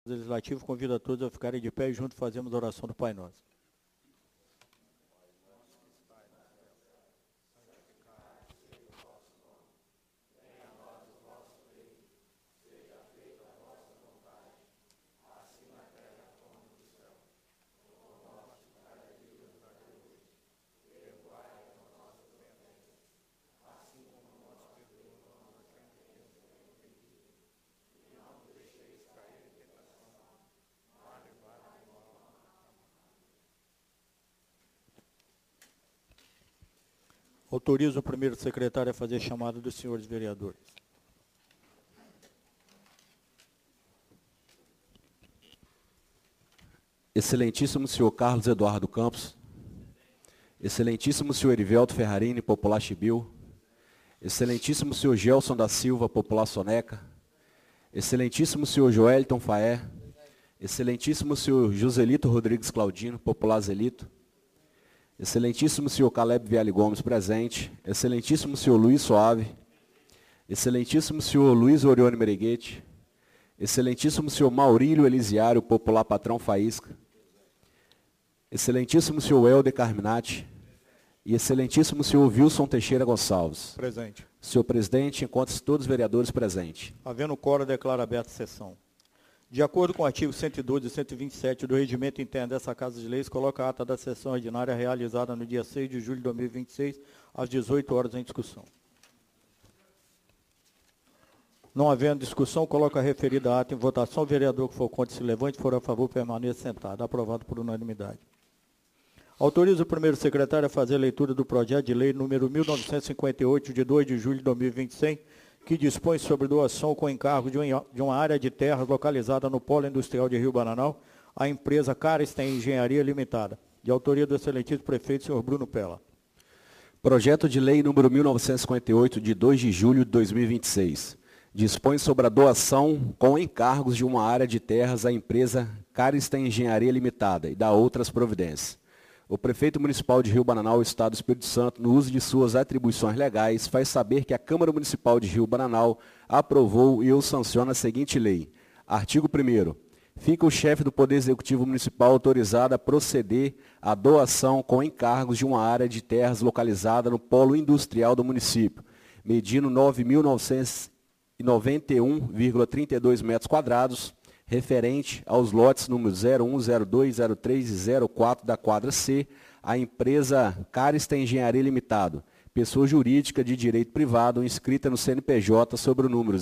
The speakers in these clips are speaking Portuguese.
Legislativo, convido a todos a ficarem de pé e juntos fazemos a oração do Pai Nosso. Autorizo o primeiro secretário a fazer chamada dos senhores vereadores. Excelentíssimo senhor Carlos Eduardo Campos, excelentíssimo senhor Erivelto Ferrarini, popular Chibiu, excelentíssimo senhor Gelson da Silva, popular Soneca, excelentíssimo senhor Joelton Faé, excelentíssimo senhor Joselito Rodrigues Claudino, popular Zelito, excelentíssimo senhor Caleb Viale Gomes, presente, excelentíssimo senhor Luiz Soave, excelentíssimo senhor Luiz Orione Mereguete, excelentíssimo senhor Maurílio Elisiário, popular Patrão Faísca, excelentíssimo senhor Helder Carminati e excelentíssimo senhor Wilson Teixeira Gonçalves. Presente. Senhor presidente, encontra-se todos os vereadores presentes. Havendo quórum, declaro aberta a sessão. De acordo com o artigo 112 e 127 do Regimento Interno dessa Casa de Leis, coloca a ata da sessão ordinária realizada no dia 6 de julho de 2026, às 18 horas em discussão. Não havendo discussão, coloca a referida ata em votação. O vereador que for contra se levante, for a favor, permaneça sentado. Aprovado por unanimidade. Autorizo o primeiro secretário a fazer a leitura do projeto de lei número 1958, de 2 de julho de 2026, que dispõe sobre doação com encargo de uma área de terras localizada no Polo Industrial de Rio Bananal, à empresa Carsten Engenharia Limitada, de autoria do excelentíssimo prefeito, senhor Bruno Pella. Projeto de lei número 1958, de 2 de julho de 2026. Dispõe sobre a doação com encargos de uma área de terras à empresa Carsten Engenharia Limitada e dá outras providências. O prefeito municipal de Rio Bananal, Estado do Espírito Santo, no uso de suas atribuições legais, faz saber que a Câmara Municipal de Rio Bananal aprovou e o sanciona a seguinte lei. Artigo 1º. Fica o chefe do Poder Executivo Municipal autorizado a proceder à doação com encargos de uma área de terras localizada no polo industrial do município, medindo 9.991,32 metros quadrados, referente aos lotes números 01, 02, 03 e 04 da quadra C, a empresa Carsten Engenharia Limitada, pessoa jurídica de direito privado inscrita no CNPJ sobre o número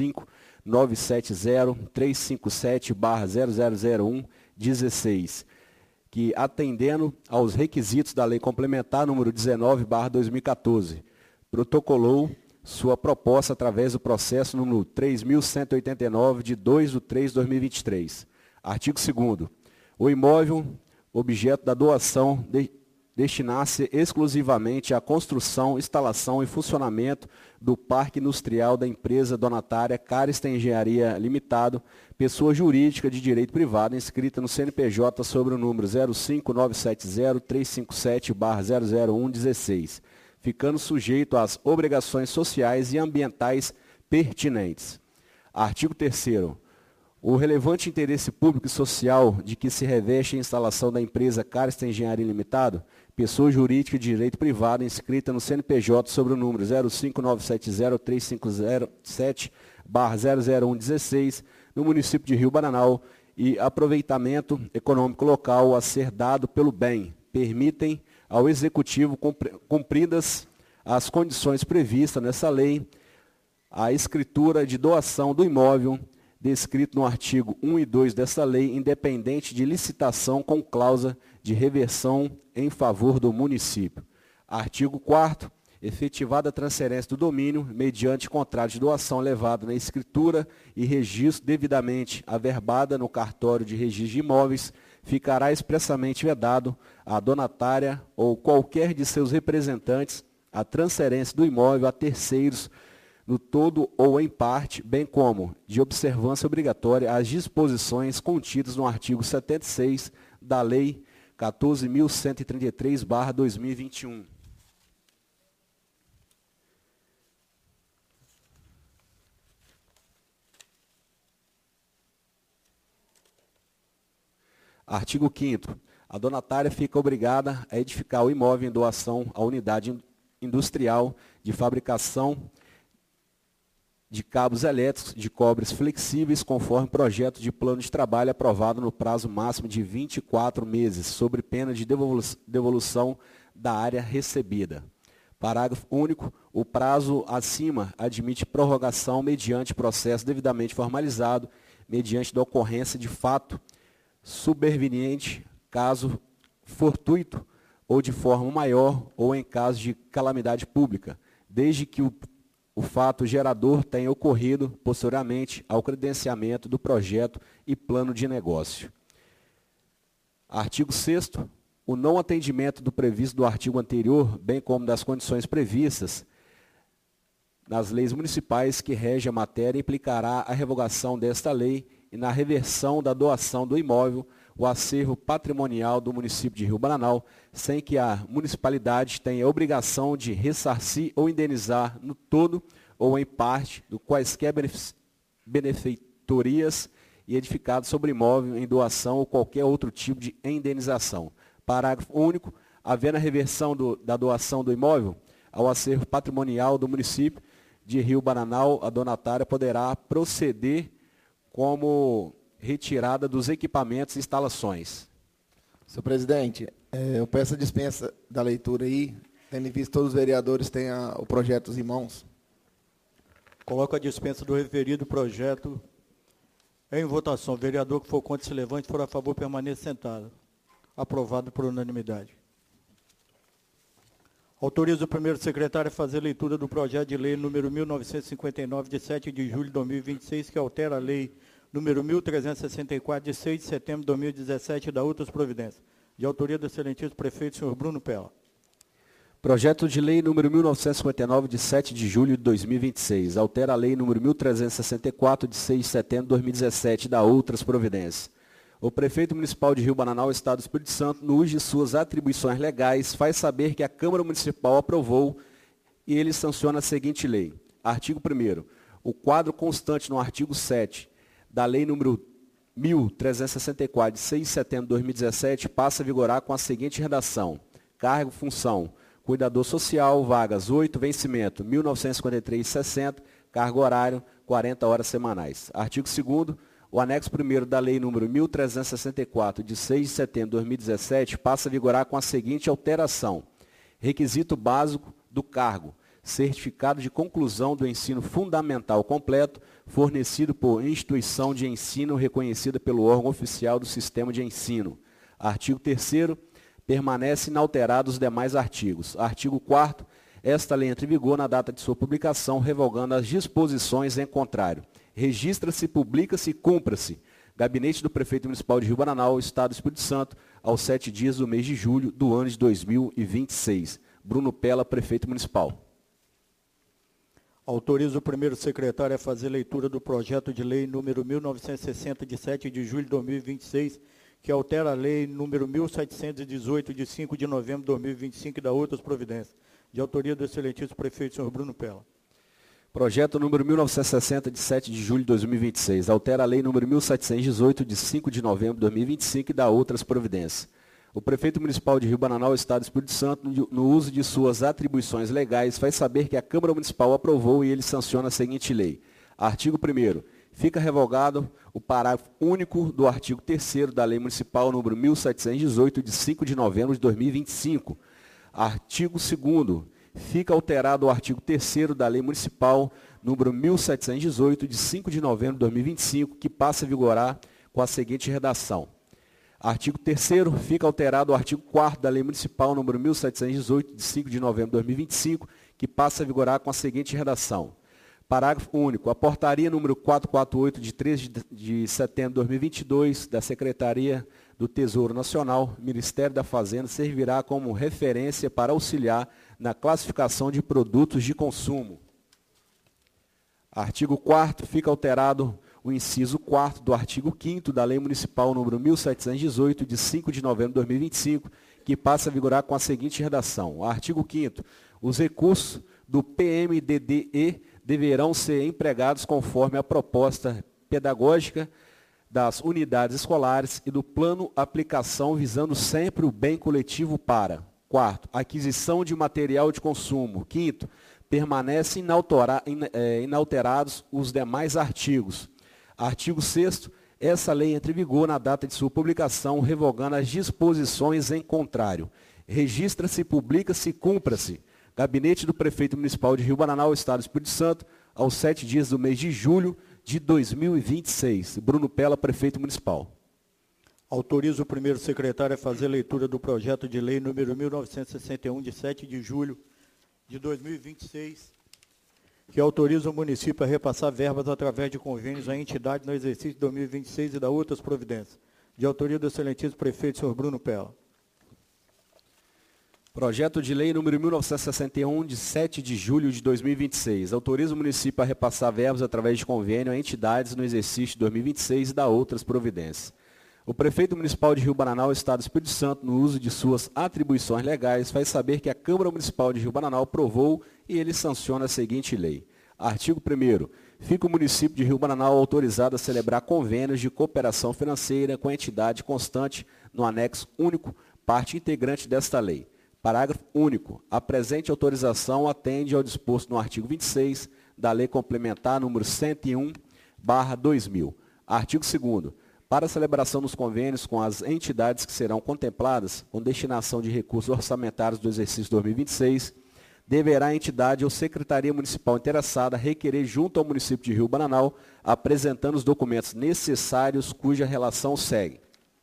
05-970-357-0001-16, que, atendendo aos requisitos da Lei Complementar número 19/2014, protocolou sua proposta através do processo número 3.189, de 2/3/2023. Artigo 2º. O imóvel, objeto da doação, destinar-se exclusivamente à construção, instalação e funcionamento do Parque Industrial da empresa donatária Carsten Engenharia Limitada, pessoa jurídica de direito privado inscrita no CNPJ sobre o número 05-970-357-0001-16. ficando sujeito às obrigações sociais e ambientais pertinentes. Artigo 3º. O relevante interesse público e social de que se reveste a instalação da empresa Carsten Engenharia Limitada, pessoa jurídica de direito privado inscrita no CNPJ sobre o número 05-970-357-0001-16, no município de Rio Bananal, e aproveitamento econômico local a ser dado pelo bem, permitem ao Executivo, cumpridas as condições previstas nessa lei, a escritura de doação do imóvel descrito no artigo 1 e 2 dessa lei, independente de licitação com cláusula de reversão em favor do município. Artigo 4º. Efetivada a transferência do domínio, mediante contrato de doação levado na escritura e registro devidamente averbada no cartório de registro de imóveis, ficará expressamente vedado à donatária ou qualquer de seus representantes a transferência do imóvel a terceiros no todo ou em parte, bem como de observância obrigatória às disposições contidas no artigo 76 da Lei 14.133/2021. Artigo 5º. A donatária fica obrigada a edificar o imóvel em doação à unidade industrial de fabricação de cabos elétricos de cobres flexíveis, conforme projeto de plano de trabalho aprovado no prazo máximo de 24 meses, sob pena de devolução da área recebida. Parágrafo único. O prazo acima admite prorrogação mediante processo devidamente formalizado, mediante da ocorrência de fato superveniente, caso fortuito ou de forma maior, ou em caso de calamidade pública, desde que o fato gerador tenha ocorrido posteriormente ao credenciamento do projeto e plano de negócio. Artigo 6º. O não atendimento do previsto do artigo anterior, bem como das condições previstas nas leis municipais que regem a matéria, implicará a revogação desta lei e na reversão da doação do imóvel, o acervo patrimonial do município de Rio Bananal, sem que a municipalidade tenha obrigação de ressarcir ou indenizar no todo ou em parte do quaisquer benefeitorias e edificados sobre imóvel em doação ou qualquer outro tipo de indenização. Parágrafo único. Havendo a reversão da doação do imóvel ao acervo patrimonial do município de Rio Bananal, a donatária poderá proceder como retirada dos equipamentos e instalações. Senhor presidente, eu peço a dispensa da leitura aí, tendo em vista que todos os vereadores têm o projeto em mãos. Coloco a dispensa do referido projeto em votação. O vereador que for contra se levante, for a favor, permaneça sentado. Aprovado por unanimidade. Autorizo o primeiro secretário a fazer leitura do projeto de lei número 1959, de 7 de julho de 2026, que altera a lei número 1364, de 6 de setembro de 2017, e da outras providências. De autoria do excelentíssimo prefeito, senhor Bruno Pella. Projeto de lei número 1959, de 7 de julho de 2026. Altera a lei número 1364, de 6 de setembro de 2017, e da outras providências. O prefeito municipal de Rio Bananal, Estado do Espírito Santo, no uso de suas atribuições legais, faz saber que a Câmara Municipal aprovou e ele sanciona a seguinte lei. Artigo 1º. O quadro constante no artigo 7 da lei número 1364, de 6 de setembro de 2017, passa a vigorar com a seguinte redação. Cargo, função, cuidador social, vagas 8, vencimento 1953,60, cargo horário 40 horas semanais. Artigo 2º. O anexo 1º da lei número 1364, de 6 de setembro de 2017, passa a vigorar com a seguinte alteração. Requisito básico do cargo. Certificado de conclusão do ensino fundamental completo, fornecido por instituição de ensino reconhecida pelo órgão oficial do sistema de ensino. Artigo 3º. Permanece inalterados os demais artigos. Artigo 4º. Esta lei entra em vigor na data de sua publicação, revogando as disposições em contrário. Registra-se, publica-se e cumpra-se. Gabinete do Prefeito Municipal de Rio Bananal, Estado do Espírito Santo, aos 7 dias do mês de julho do ano de 2026. Bruno Pella, Prefeito Municipal. Autorizo o primeiro secretário a fazer leitura do projeto de lei número 1960, de 7 de julho de 2026, que altera a lei número 1718, de 5 de novembro de 2025, e da outras providências. De autoria do excelentíssimo prefeito, senhor Bruno Pella. Projeto número 1960, de 7 de julho de 2026. Altera a lei número 1718, de 5 de novembro de 2025, e dá outras providências. O prefeito municipal de Rio Bananal, Estado do Espírito Santo, no uso de suas atribuições legais, faz saber que a Câmara Municipal aprovou e ele sanciona a seguinte lei. Artigo 1º. Fica revogado o parágrafo único do artigo 3º da Lei Municipal número 1718, de 5 de novembro de 2025. Artigo 2º. Fica alterado o artigo 3º da Lei Municipal número 1718, de 5 de novembro de 2025, que passa a vigorar com a seguinte redação. Artigo 3º. Fica alterado o artigo 4º da Lei Municipal número 1718, de 5 de novembro de 2025, que passa a vigorar com a seguinte redação. Parágrafo único. A portaria número 448, de 3 de setembro de 2022, da Secretaria do Tesouro Nacional, Ministério da Fazenda, servirá como referência para auxiliar na classificação de produtos de consumo. Artigo 4º. Fica alterado o inciso 4º do artigo 5º da Lei Municipal número 1718, de 5 de novembro de 2025, que passa a vigorar com a seguinte redação. Artigo 5º. Os recursos do PMDDE deverão ser empregados conforme a proposta pedagógica das unidades escolares e do plano aplicação visando sempre o bem coletivo para. Quarto, aquisição de material de consumo. Quinto, permanecem inalterados os demais artigos. Artigo 6º, essa lei entra em vigor na data de sua publicação, revogando as disposições em contrário. Registra-se, publica-se e cumpra-se. Gabinete do Prefeito Municipal de Rio Bananal, Estado do Espírito Santo, aos 7 dias do mês de julho de 2026. Bruno Pella, Prefeito Municipal. Autoriza o primeiro secretário a fazer leitura do projeto de lei número 1961, de 7 de julho de 2026, que autoriza o município a repassar verbas através de convênios à entidade no exercício de 2026 e da outras providências. De autoria do excelentíssimo prefeito, senhor Bruno Pella. Projeto de lei número 1961, de 7 de julho de 2026. Autoriza o município a repassar verbas através de convênio a entidades no exercício de 2026 e da outras providências. O prefeito municipal de Rio Bananal, Estado do Espírito Santo, no uso de suas atribuições legais, faz saber que a Câmara Municipal de Rio Bananal aprovou e ele sanciona a seguinte lei. Artigo 1º. Fica o município de Rio Bananal autorizado a celebrar convênios de cooperação financeira com a entidade constante no anexo único, parte integrante desta lei. Parágrafo único. A presente autorização atende ao disposto no artigo 26 da Lei Complementar número 101/2000. Artigo 2º. Para a celebração dos convênios com as entidades que serão contempladas com destinação de recursos orçamentários do exercício 2026, deverá a entidade ou secretaria municipal interessada requerer junto ao município de Rio Bananal, apresentando os documentos necessários cuja relação segue.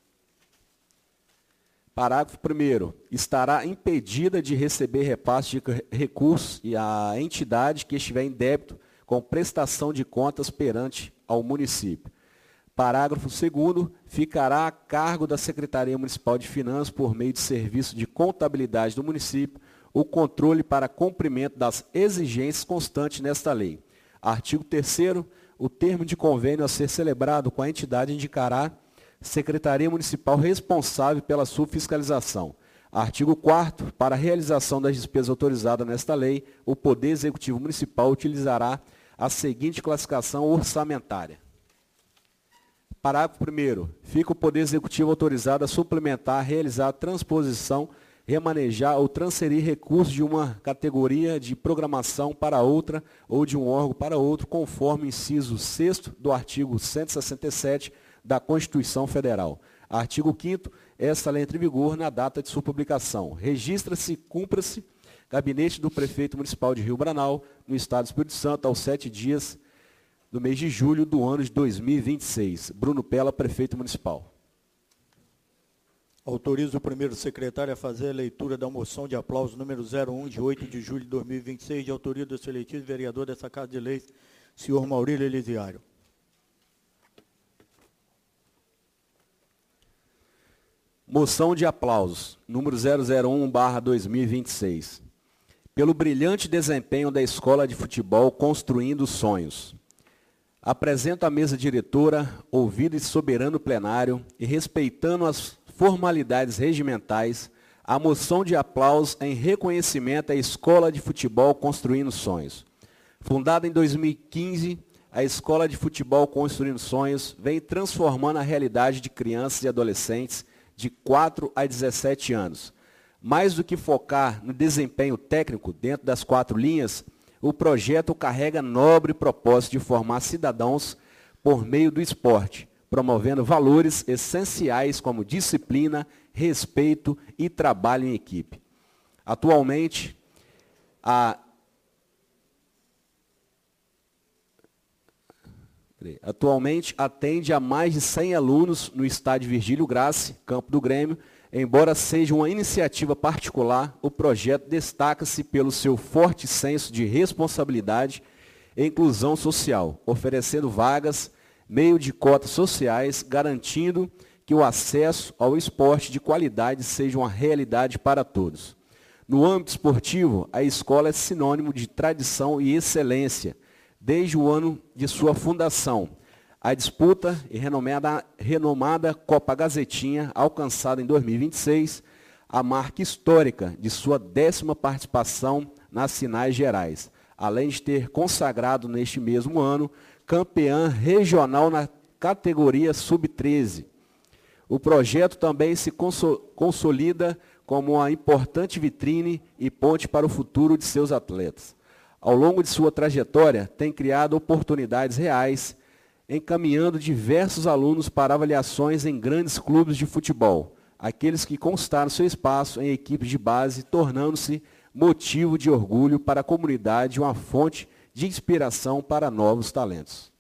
Parágrafo 1º. Estará impedida de receber repasse de recursos e a entidade que estiver em débito com prestação de contas perante ao município. Parágrafo 2º. Ficará a cargo da Secretaria Municipal de Finanças, por meio de serviço de contabilidade do município, o controle para cumprimento das exigências constantes nesta lei. Artigo 3º. O termo de convênio a ser celebrado com a entidade indicará Secretaria Municipal responsável pela sua fiscalização. Artigo 4º. Para a realização das despesas autorizadas nesta lei, o Poder Executivo Municipal utilizará a seguinte classificação orçamentária. Parágrafo 1º. Fica o Poder Executivo autorizado a suplementar, realizar a transposição, remanejar ou transferir recursos de uma categoria de programação para outra ou de um órgão para outro, conforme o inciso 6º do artigo 167 da Constituição Federal. Artigo 5º. Esta lei entra em vigor na data de sua publicação. Registra-se e cumpra-se Gabinete do Prefeito Municipal de Rio Bananal, no Estado do Espírito Santo, aos 7 dias do mês de julho do ano de 2026. Bruno Pella, Prefeito Municipal. Autoriza o primeiro secretário a fazer a leitura da moção de aplauso número 01, de 8 de julho de 2026, de autoria do excelentíssimo vereador dessa Casa de Leis, senhor Maurílio Elisiário. Moção de aplausos, número 001/2026. Pelo brilhante desempenho da Escola de Futebol Construindo Sonhos. Apresento à mesa diretora, ouvido e soberano plenário, e respeitando as formalidades regimentais, a moção de aplausos em reconhecimento à Escola de Futebol Construindo Sonhos. Fundada em 2015, a Escola de Futebol Construindo Sonhos vem transformando a realidade de crianças e adolescentes de 4 a 17 anos. Mais do que focar no desempenho técnico dentro das 4 linhas, o projeto carrega nobre propósito de formar cidadãos por meio do esporte, promovendo valores essenciais como disciplina, respeito e trabalho em equipe. Atualmente atende a mais de 100 alunos no estádio Virgílio Grassi, Campo do Grêmio. Embora seja uma iniciativa particular, o projeto destaca-se pelo seu forte senso de responsabilidade e inclusão social, oferecendo vagas, meio de cotas sociais, garantindo que o acesso ao esporte de qualidade seja uma realidade para todos. No âmbito esportivo, a escola é sinônimo de tradição e excelência, desde o ano de sua fundação. A disputa e renomada Copa Gazetinha, alcançada em 2026, a marca histórica de sua 10ª participação nas finais gerais, além de ter consagrado neste mesmo ano campeã regional na categoria sub-13. O projeto também se consolida como uma importante vitrine e ponte para o futuro de seus atletas. Ao longo de sua trajetória, tem criado oportunidades reais, encaminhando diversos alunos para avaliações em grandes clubes de futebol, aqueles que conquistaram seu espaço em equipes de base, tornando-se motivo de orgulho para a comunidade e uma fonte de inspiração para novos talentos.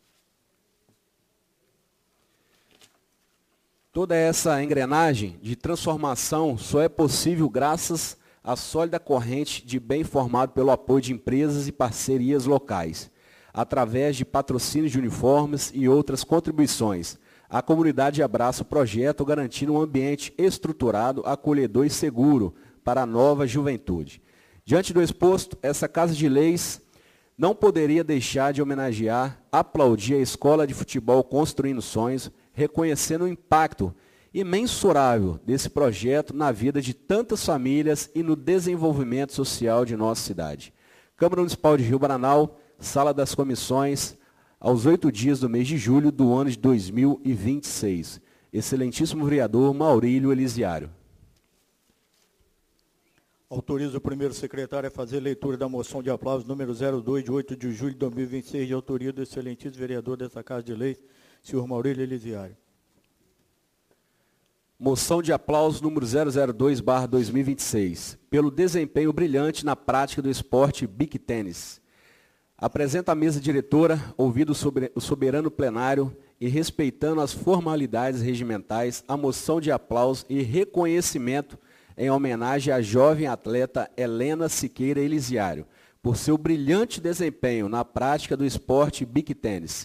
Toda essa engrenagem de transformação só é possível graças à sólida corrente de bem formado pelo apoio de empresas e parcerias locais, através de patrocínios de uniformes e outras contribuições. A comunidade abraça o projeto, garantindo um ambiente estruturado, acolhedor e seguro para a nova juventude. Diante do exposto, essa Casa de Leis não poderia deixar de homenagear, aplaudir a Escola de Futebol Construindo Sonhos, reconhecendo o impacto imensurável desse projeto na vida de tantas famílias e no desenvolvimento social de nossa cidade. Câmara Municipal de Rio Bananal, Sala das Comissões, aos 8 dias do mês de julho do ano de 2026. Excelentíssimo vereador Maurílio Elisiário. Autoriza o primeiro secretário a fazer leitura da moção de aplauso número 02, de 8 de julho de 2026, de autoria do excelentíssimo vereador dessa Casa de Leis, senhor Maurílio Elisiário. Moção de aplauso número 002/2026, pelo desempenho brilhante na prática do esporte beach tênis. Apresenta a mesa diretora, ouvido o soberano plenário e respeitando as formalidades regimentais, a moção de aplauso e reconhecimento em homenagem à jovem atleta Helena Siqueira Elisiário, por seu brilhante desempenho na prática do esporte beach tênis.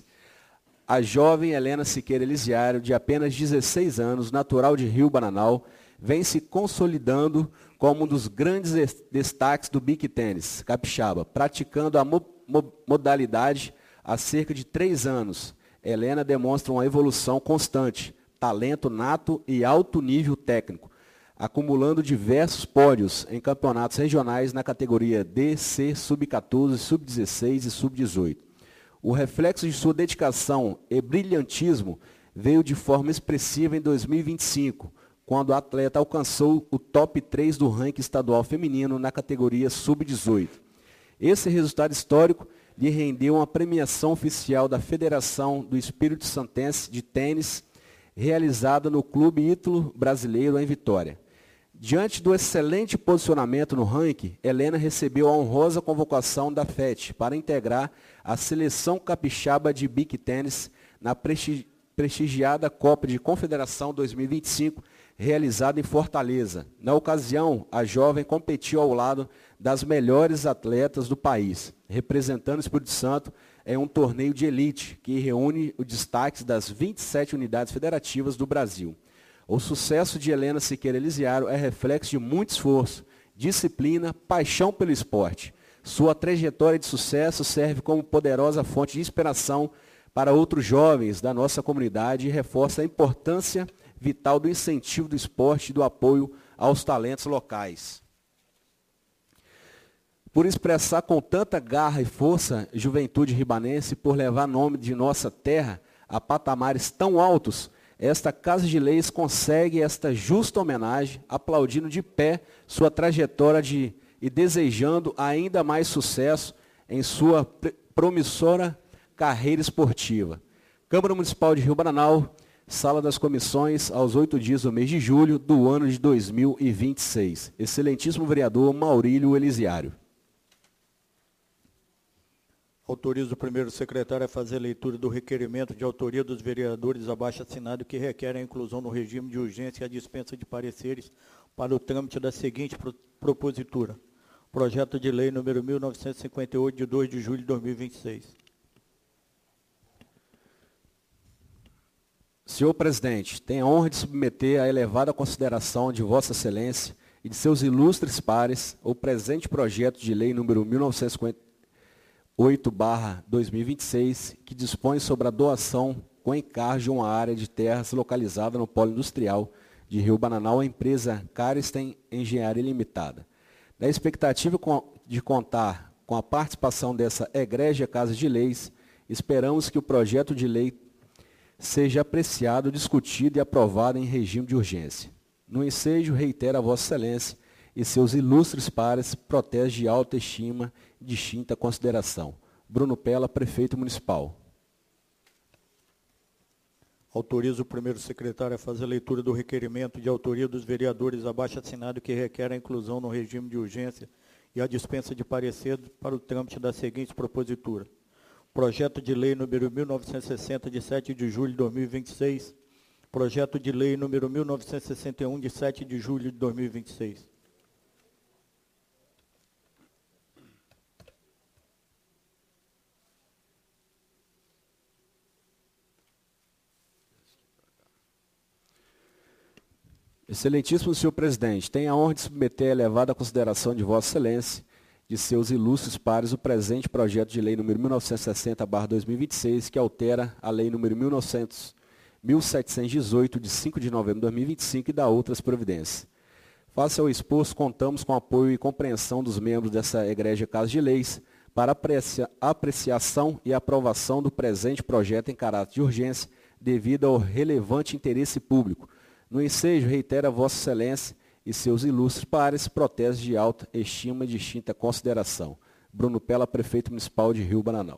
A jovem Helena Siqueira Elisiário, de apenas 16 anos, natural de Rio Bananal, vem se consolidando como um dos grandes destaques do beach tênis capixaba, praticando a modalidade há cerca de 3 anos. Helena demonstra uma evolução constante, talento nato e alto nível técnico, acumulando diversos pódios em campeonatos regionais na categoria D, C, Sub-14, Sub-16 e Sub-18. O reflexo de sua dedicação e brilhantismo veio de forma expressiva em 2025, quando a atleta alcançou o top 3 do ranking estadual feminino na categoria Sub-18. Esse resultado histórico lhe rendeu uma premiação oficial da Federação do Espírito Santense de Tênis, realizada no Clube Ítalo Brasileiro em Vitória. Diante do excelente posicionamento no ranking, Helena recebeu a honrosa convocação da FET para integrar a seleção capixaba de beach tênis na prestigiada Copa de Confederação 2025, realizada em Fortaleza. Na ocasião, a jovem competiu ao lado das melhores atletas do país, representando o Espírito Santo em um torneio de elite que reúne os destaques das 27 unidades federativas do Brasil. O sucesso de Helena Siqueira Elisiário é reflexo de muito esforço, disciplina, paixão pelo esporte. Sua trajetória de sucesso serve como poderosa fonte de inspiração para outros jovens da nossa comunidade e reforça a importância vital do incentivo do esporte e do apoio aos talentos locais. Por expressar com tanta garra e força a juventude ribanense, por levar nome de nossa terra a patamares tão altos, esta Casa de Leis consegue esta justa homenagem, aplaudindo de pé sua trajetória e desejando ainda mais sucesso em sua promissora carreira esportiva. Câmara Municipal de Rio Bananal, Sala das Comissões, aos 8 dias do mês de julho do ano de 2026. Excelentíssimo vereador Maurílio Elisiário. Autoriza o primeiro secretário a fazer a leitura do requerimento de autoria dos vereadores abaixo assinado que requerem a inclusão no regime de urgência e a dispensa de pareceres para o trâmite da seguinte propositura. Projeto de lei número 1958, de 2 de julho de 2026. Senhor presidente, tenho a honra de submeter à elevada consideração de Vossa Excelência e de seus ilustres pares o presente projeto de lei número 1958/2026, que dispõe sobre a doação com encargo de uma área de terras localizada no polo industrial de Rio Bananal à empresa Carsten Engenharia Limitada. Na expectativa de contar com a participação dessa egrégia Casa de Leis, esperamos que o projeto de lei seja apreciado, discutido e aprovado em regime de urgência. No ensejo, reitero a Vossa Excelência e seus ilustres pares protege de alta estima e distinta consideração. Bruno Pella, Prefeito Municipal. Autorizo o primeiro secretário a fazer a leitura do requerimento de autoria dos vereadores abaixo assinado que requer a inclusão no regime de urgência e a dispensa de parecer para o trâmite da seguinte propositura. Projeto de lei número 1960, de 7 de julho de 2026. Projeto de lei número 1961, de 7 de julho de 2026. Excelentíssimo senhor presidente, tenho a honra de submeter a elevada consideração de Vossa Excelência, de seus ilustres pares, o presente projeto de lei número 1960/2026, que altera a lei número 1718, de 5 de novembro de 2025, e dá outras providências. Face ao exposto, contamos com apoio e compreensão dos membros dessa egrégia Casa de Leis para apreciação e aprovação do presente projeto em caráter de urgência, devido ao relevante interesse público. No ensejo, reitero a Vossa Excelência e seus ilustres pares protege de alta estima e distinta consideração. Bruno Pella, Prefeito Municipal de Rio Bananal.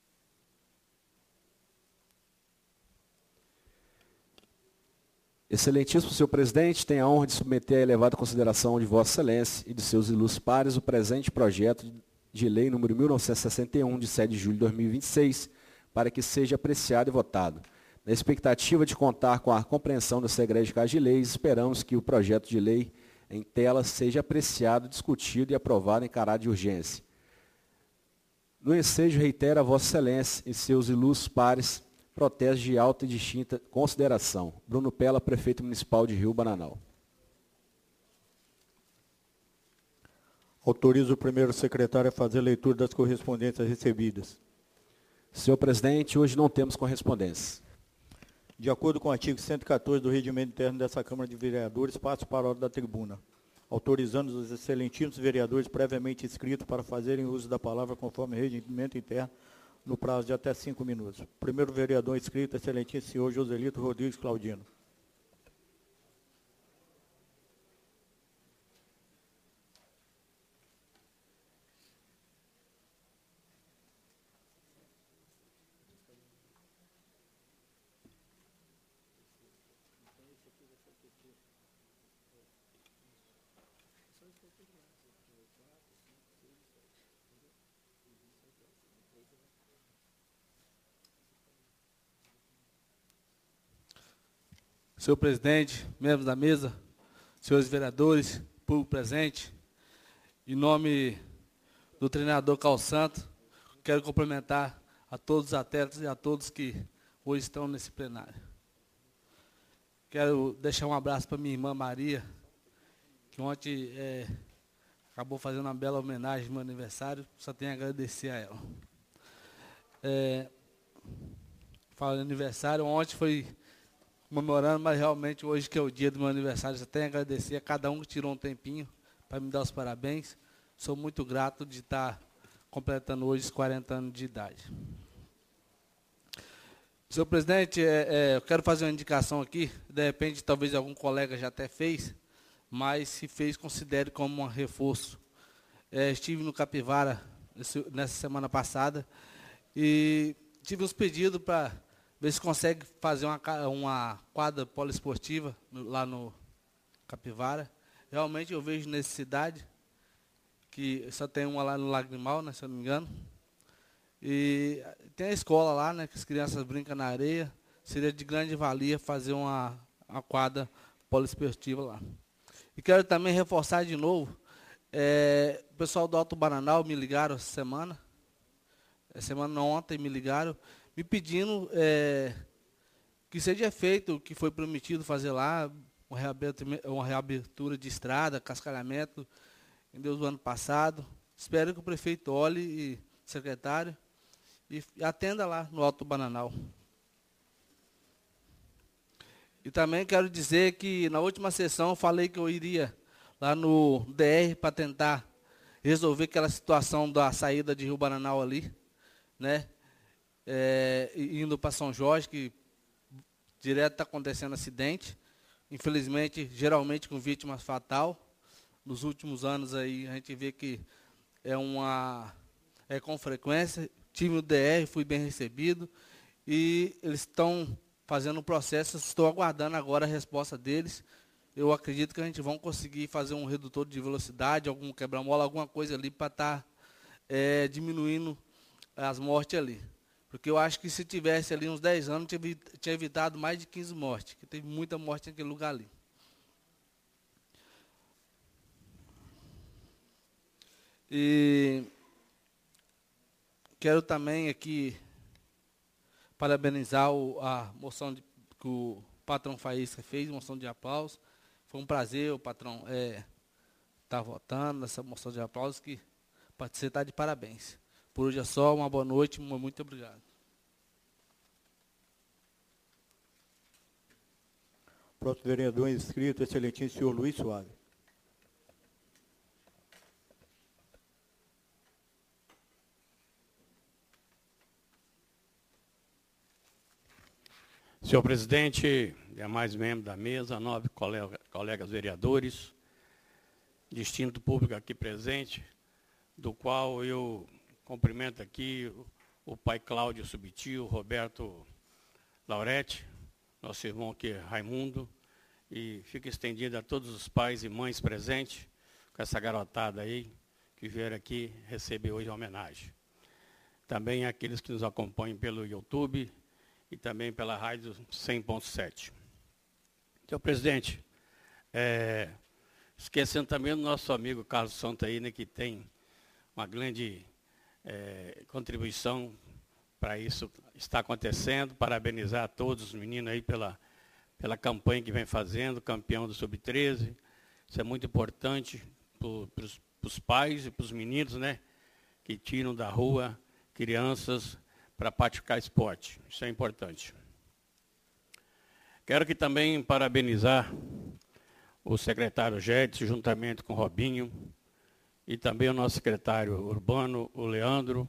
Excelentíssimo senhor presidente, tenho a honra de submeter a elevada consideração de Vossa Excelência e de seus ilustres pares o presente projeto de lei número 1961, de 7 de julho de 2026, para que seja apreciado e votado. Na expectativa de contar com a compreensão dessa egrégia Casa de Leis, esperamos que o projeto de lei em tela seja apreciado, discutido e aprovado em caráter de urgência. No ensejo, reitero a Vossa Excelência e seus ilustres pares protege de alta e distinta consideração. Bruno Pella, Prefeito Municipal de Rio Bananal. Autorizo o primeiro secretário a fazer a leitura das correspondências recebidas. Senhor presidente, hoje não temos correspondência. De acordo com o artigo 114 do Regimento Interno dessa Câmara de Vereadores, passo para a ordem da tribuna, autorizando os excelentíssimos vereadores previamente inscritos para fazerem uso da palavra conforme o Regimento Interno, no prazo de até 5 minutos. Primeiro vereador inscrito, excelentíssimo senhor Joselito Rodrigues Claudino. Senhor presidente, membros da mesa, senhores vereadores, público presente, em nome do treinador Carl Santos, quero cumprimentar a todos os atletas e a todos que hoje estão nesse plenário. Quero deixar um abraço para minha irmã Maria, que ontem acabou fazendo uma bela homenagem no meu aniversário, só tenho a agradecer a ela. Falando em aniversário, ontem foi comemorando, mas realmente hoje que é o dia do meu aniversário, só tenho a agradecer a cada um que tirou um tempinho para me dar os parabéns. Sou muito grato de estar completando hoje os 40 anos de idade. Senhor presidente, eu quero fazer uma indicação aqui, de repente talvez algum colega já até fez, mas se fez, considere como um reforço. Estive no Capivara nessa semana passada e tive uns pedidos para ver se consegue fazer uma quadra poliesportiva lá no Capivara. Realmente eu vejo necessidade, que só tem uma lá no Lagrimal, né, se eu não me engano. E tem a escola lá, né, que as crianças brincam na areia. Seria de grande valia fazer uma quadra poliesportiva lá. E quero também reforçar de novo, o pessoal do Alto Bananal me ligaram essa semana. Ontem me ligaram, me pedindo que seja feito o que foi prometido fazer lá, uma reabertura de estrada, cascalhamento, em Deus do ano passado. Espero que o prefeito olhe e o secretário e atenda lá no Alto Bananal. E também quero dizer que na última sessão eu falei que eu iria lá no DR para tentar resolver aquela situação da saída de Rio Bananal ali, né? Indo para São Jorge, que direto está acontecendo acidente. Infelizmente, geralmente com vítima fatal. Nos últimos anos aí a gente vê que é com frequência. Tive no DR, fui bem recebido. E eles estão fazendo o processo, estou aguardando agora a resposta deles. Eu acredito que a gente vai conseguir fazer um redutor de velocidade, algum quebra-mola, alguma coisa ali para estar diminuindo as mortes ali. Porque eu acho que se tivesse ali uns 10 anos, tinha evitado mais de 15 mortes, que teve muita morte naquele lugar ali. E quero também aqui parabenizar a moção que o patrão Faísca fez, moção de aplauso. Foi um prazer o patrão estar votando nessa moção de aplauso, que você está de parabéns. Por hoje é só, uma boa noite, muito obrigado. Próximo vereador inscrito, excelentíssimo senhor Luiz Suave. Senhor presidente, demais membros da mesa, nobres colegas vereadores, distinto público aqui presente, do qual eu cumprimento aqui o pai Cláudio Subtil, Roberto Lauretti, nosso irmão aqui Raimundo, e fica estendido a todos os pais e mães presentes, com essa garotada aí, que vieram aqui receber hoje a homenagem. Também aqueles que nos acompanham pelo YouTube, e também pela rádio 100.7. Senhor presidente, esquecendo também do nosso amigo Carlos Santos aí, né, que tem uma grande contribuição para isso estar acontecendo, parabenizar a todos os meninos aí pela campanha que vem fazendo, campeão do Sub-13, isso é muito importante para os pais e para os meninos, né, que tiram da rua crianças para praticar esporte. Isso é importante. Quero aqui também parabenizar o secretário Gédson, juntamente com o Robinho, e também o nosso secretário urbano, o Leandro,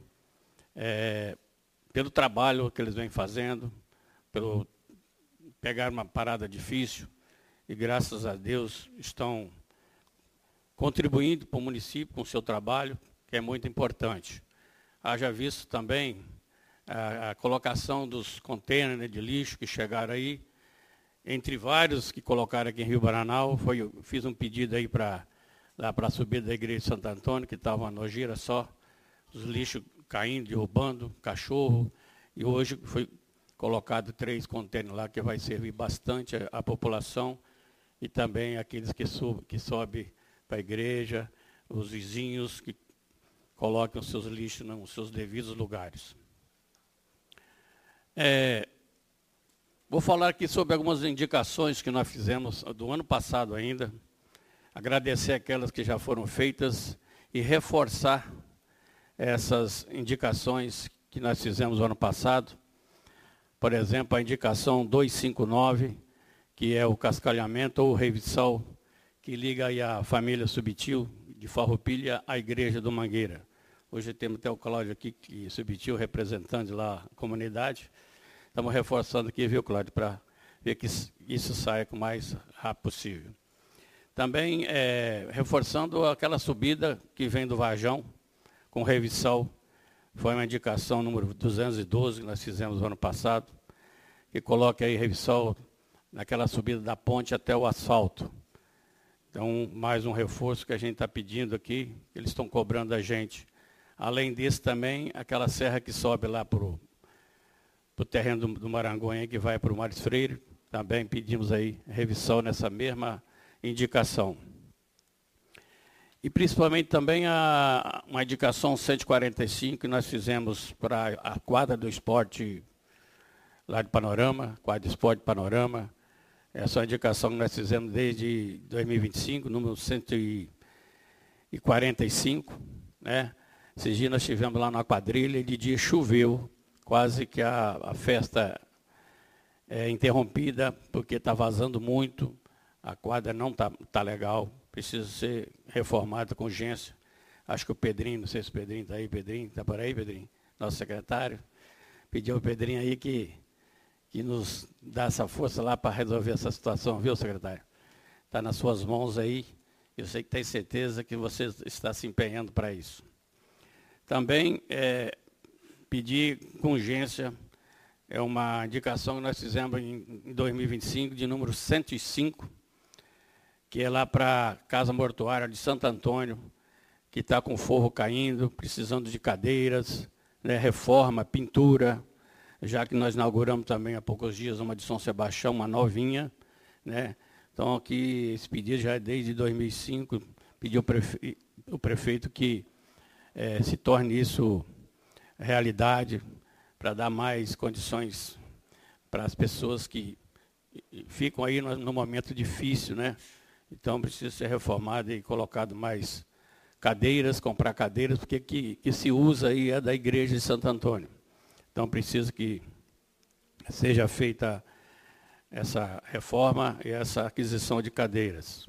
pelo trabalho que eles vêm fazendo, pelo pegar uma parada difícil, e graças a Deus estão contribuindo para o município com o seu trabalho, que é muito importante. Haja visto também a colocação dos contêineres de lixo que chegaram aí, entre vários que colocaram aqui em Rio Baranal, fiz um pedido aí lá para a subida da igreja de Santo Antônio, que estava uma nojeira só, os lixos caindo, derrubando, cachorro, e hoje foi colocado 3 contêineres lá, que vai servir bastante a população, e também aqueles que sobem para a igreja, os vizinhos que colocam os seus lixos nos seus devidos lugares. Vou falar aqui sobre algumas indicações que nós fizemos do ano passado ainda, agradecer aquelas que já foram feitas e reforçar essas indicações que nós fizemos no ano passado. Por exemplo, a indicação 259, que é o cascalhamento ou reviçal, que liga aí a família Subtil de Farroupilha à igreja do Mangueira. Hoje temos até o Cláudio aqui, que Subtil, representante lá da comunidade. Estamos reforçando aqui, viu, Cláudio, para ver que isso saia o mais rápido possível. Também reforçando aquela subida que vem do Varjão, com reviçal. Foi uma indicação número 212, que nós fizemos no ano passado, que coloque aí reviçal naquela subida da ponte até o asfalto. Então, mais um reforço que a gente está pedindo aqui, eles estão cobrando da gente. Além disso, também, aquela serra que sobe lá para o terreno do Marangonha, que vai para o Maris Freire, também pedimos aí revisão nessa mesma indicação. E principalmente também uma indicação 145 que nós fizemos para a quadra do esporte lá de Panorama, quadra de esporte Panorama. Essa é uma indicação que nós fizemos desde 2025, número 145, né? Esses dias nós estivemos lá na quadrilha e de dia choveu, quase que a festa é interrompida, porque está vazando muito, a quadra não tá legal, precisa ser reformada com urgência. Acho que o Pedrinho, não sei se o Pedrinho está aí, Pedrinho, está por aí, Pedrinho? Nosso secretário, pediu ao Pedrinho aí que que nos dá essa força lá para resolver essa situação, viu, secretário? Está nas suas mãos aí, eu sei que tem certeza que você está se empenhando para isso. Também pedir com urgência, é uma indicação que nós fizemos em 2025, de número 105, que é lá para a Casa Mortuária de Santo Antônio, que está com forro caindo, precisando de cadeiras, né, reforma, pintura, já que nós inauguramos também há poucos dias uma de São Sebastião, uma novinha, né? Então, aqui, esse pedido já é desde 2005, pediu o prefeito que se torne isso realidade, para dar mais condições para as pessoas que ficam aí no momento difícil, né? Então, precisa ser reformado e colocado mais cadeiras, comprar cadeiras, porque que se usa aí é da igreja de Santo Antônio. Então, precisa que seja feita essa reforma e essa aquisição de cadeiras.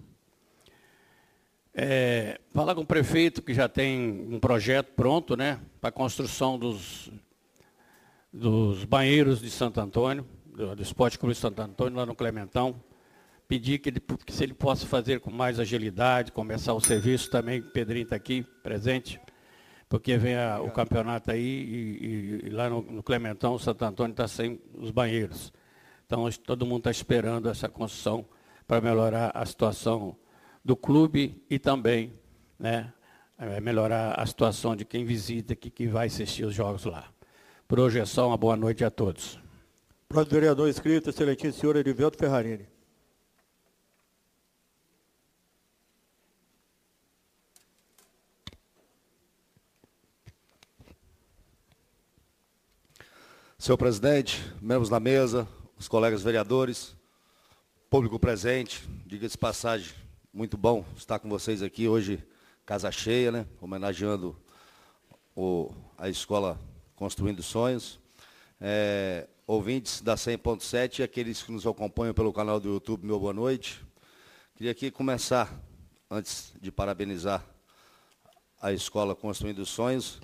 Falar com o prefeito, que já tem um projeto pronto, né, para a construção dos banheiros de Santo Antônio, do Esporte Clube de Santo Antônio, lá no Clementão. Pedir que se ele possa fazer com mais agilidade, começar o serviço também, o Pedrinho está aqui, presente, porque vem o campeonato aí e lá no Clementão, o Santo Antônio está sem os banheiros. Então, todo mundo está esperando essa construção para melhorar a situação do clube e também, né, melhorar a situação de quem visita, que vai assistir os jogos lá. Por hoje é só, uma boa noite a todos. Próximo vereador inscrito, excelentíssimo senhor Erivelto Ferrarini. Senhor presidente, membros da mesa, os colegas vereadores, público presente, diga-se de passagem, muito bom estar com vocês aqui hoje, casa cheia, né, homenageando a escola Construindo Sonhos. Ouvintes da 100.7 e aqueles que nos acompanham pelo canal do YouTube, meu boa noite. Queria aqui começar, antes de parabenizar a escola Construindo Sonhos,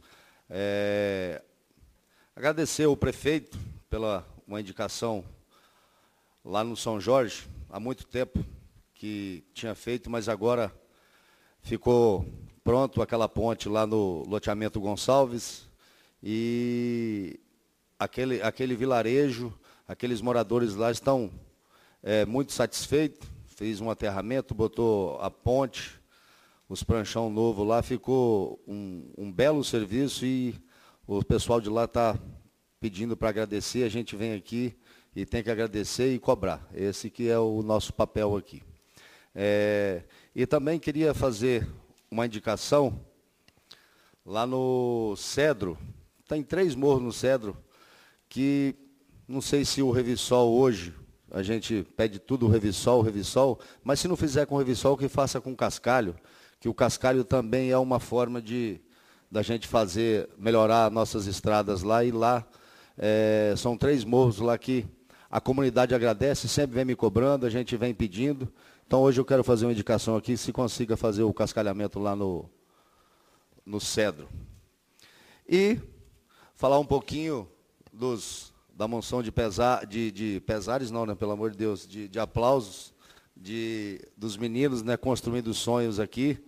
agradecer ao prefeito pela uma indicação lá no São Jorge, há muito tempo que tinha feito, mas agora ficou pronto aquela ponte lá no loteamento Gonçalves e aquele vilarejo, aqueles moradores lá estão muito satisfeitos, fez um aterramento, botou a ponte, os pranchão novo lá, ficou um belo serviço e o pessoal de lá está pedindo para agradecer, a gente vem aqui e tem que agradecer e cobrar. Esse que é o nosso papel aqui. E também queria fazer uma indicação lá no Cedro. Tem 3 morros no Cedro, que não sei se o Revisol hoje, a gente pede tudo Revisol, mas se não fizer com Revisol, que faça com cascalho, que o cascalho também é uma forma da gente melhorar nossas estradas lá, e lá são 3 morros lá que a comunidade agradece, sempre vem me cobrando, a gente vem pedindo. Então hoje eu quero fazer uma indicação aqui, se consiga fazer o cascalhamento lá no Cedro. E falar um pouquinho da moção de pesares, não, né, pelo amor de Deus, de aplausos dos meninos, né, construindo sonhos aqui.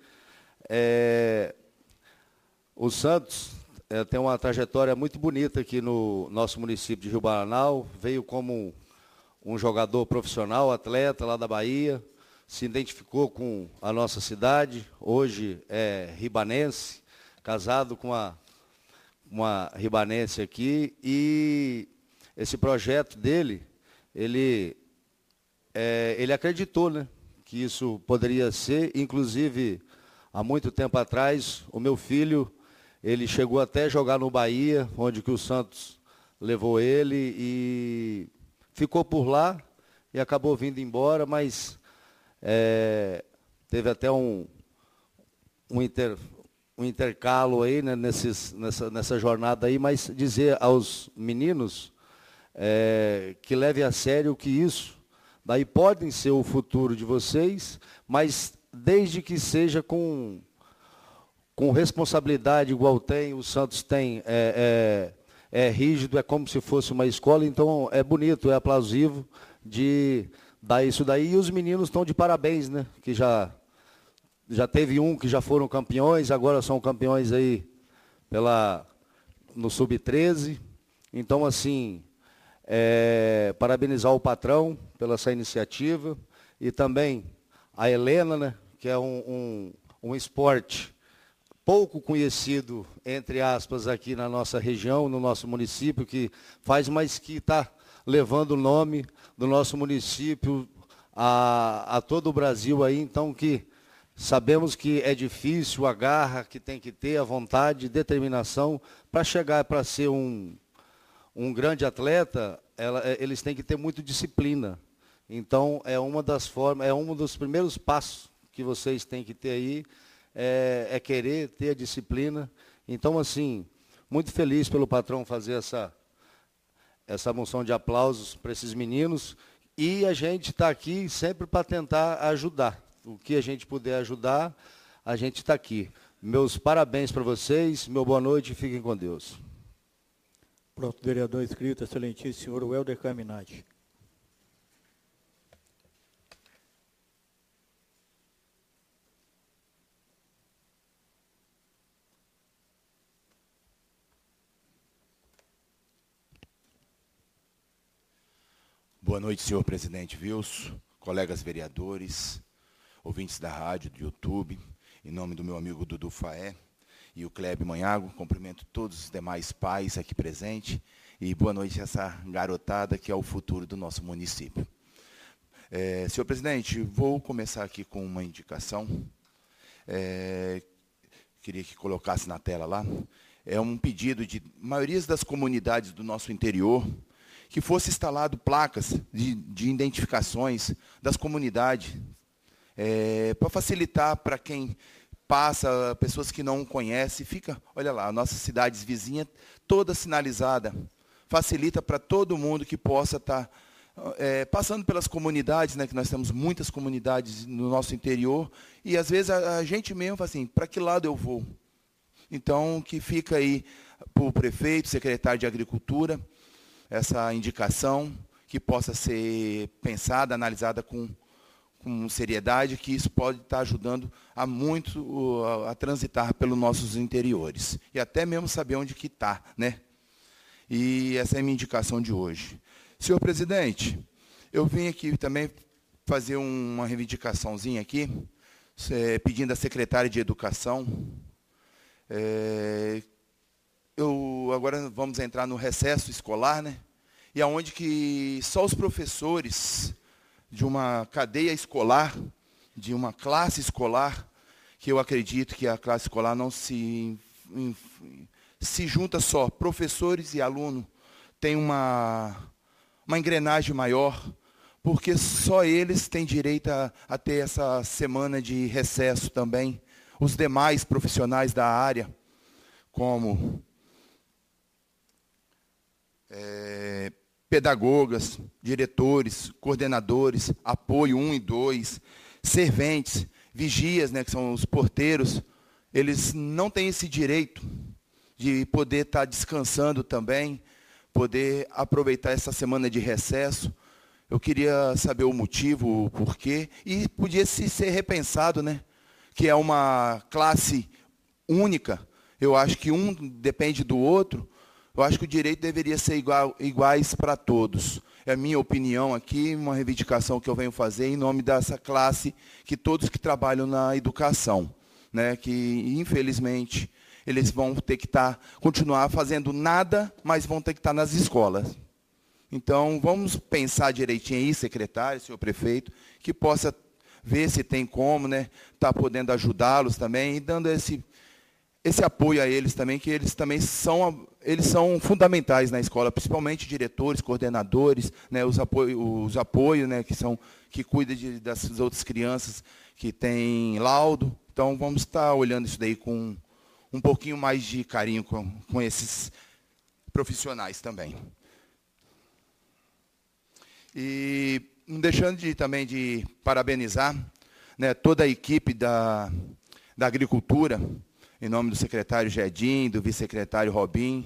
O Santos tem uma trajetória muito bonita aqui no nosso município de Rio Baranal, veio como um jogador profissional, atleta lá da Bahia, se identificou com a nossa cidade, hoje é ribanense, casado com uma ribanense aqui, e esse projeto dele, ele acreditou, né, que isso poderia ser, inclusive, há muito tempo atrás, o meu filho, ele chegou até a jogar no Bahia, onde que o Santos levou ele e ficou por lá e acabou vindo embora, mas teve até um intercalo aí, né, nessa jornada aí, mas dizer aos meninos que levem a sério que isso, daí podem ser o futuro de vocês, mas desde que seja com responsabilidade, igual o Santos tem é rígido, é como se fosse uma escola, então é bonito, é aplausivo de dar isso daí. E os meninos estão de parabéns, né? Que já teve um que já foram campeões, agora são campeões aí no Sub-13. Então, assim, parabenizar o patrão pela essa iniciativa e também a Helena, né? Que é um esporte pouco conhecido, entre aspas, aqui na nossa região, no nosso município, que faz, mas que está levando o nome do nosso município a todo o Brasil aí, então que sabemos que é difícil, a garra que tem que ter, a vontade, determinação, para chegar para ser um grande atleta, eles têm que ter muita disciplina. Então, é uma das formas, é um dos primeiros passos que vocês têm que ter aí, é querer ter a disciplina. Então, assim, muito feliz pelo patrão fazer essa moção de aplausos para esses meninos. E a gente está aqui sempre para tentar ajudar. O que a gente puder ajudar, a gente está aqui. Meus parabéns para vocês, meu boa noite e fiquem com Deus. Pronto, vereador inscrito, excelentíssimo senhor Welder Caminati. Boa noite, senhor presidente Wilson, colegas vereadores, ouvintes da rádio, do YouTube, em nome do meu amigo Dudu Faé e o Clébio Manhago, cumprimento todos os demais pais aqui presentes e boa noite a essa garotada que é o futuro do nosso município. Senhor presidente, vou começar aqui com uma indicação, queria que colocasse na tela lá, é um pedido de maioria das comunidades do nosso interior, que fosse instalado placas de identificações das comunidades, para facilitar para quem passa, pessoas que não conhecem, fica, olha lá, nossas cidades vizinhas, toda sinalizada, facilita para todo mundo que possa estar passando pelas comunidades, né, que nós temos muitas comunidades no nosso interior, e às vezes a gente mesmo fala assim, para que lado eu vou? Então, que fica aí para o prefeito, secretário de Agricultura, essa indicação, que possa ser pensada, analisada com seriedade, que isso pode estar ajudando a transitar pelos nossos interiores. E até mesmo saber onde que está, né? E essa é a minha indicação de hoje. Senhor presidente, eu vim aqui também fazer uma reivindicaçãozinha aqui, pedindo à secretária de Educação. Agora vamos entrar no recesso escolar, né? E aonde que só os professores de uma cadeia escolar, de uma classe escolar, que eu acredito que a classe escolar não se junta só, professores e aluno, tem uma engrenagem maior, porque só eles têm direito a ter essa semana de recesso também. Os demais profissionais da área, como pedagogas, diretores, coordenadores, apoio 1 e 2, serventes, vigias, né, que são os porteiros, eles não têm esse direito de poder estar descansando também, poder aproveitar essa semana de recesso. Eu queria saber o motivo, o porquê, e podia ser repensado, né, que é uma classe única. Eu acho que um depende do outro. Eu acho que o direito deveria ser iguais para todos. É a minha opinião aqui, uma reivindicação que eu venho fazer em nome dessa classe, que todos que trabalham na educação, né, que, infelizmente, eles vão ter que continuar fazendo nada, mas vão ter que estar nas escolas. Então, vamos pensar direitinho aí, secretário, senhor prefeito, que possa ver se tem como, né, estar podendo ajudá-los também e dando esse apoio a eles também, que eles também são fundamentais na escola, principalmente diretores, coordenadores, né, os apoios, né, que cuidam das outras crianças que têm laudo. Então, vamos estar olhando isso daí com um pouquinho mais de carinho com esses profissionais também. E não deixando também de parabenizar, né, toda a equipe da agricultura, em nome do secretário Gedim, do vice-secretário Robin,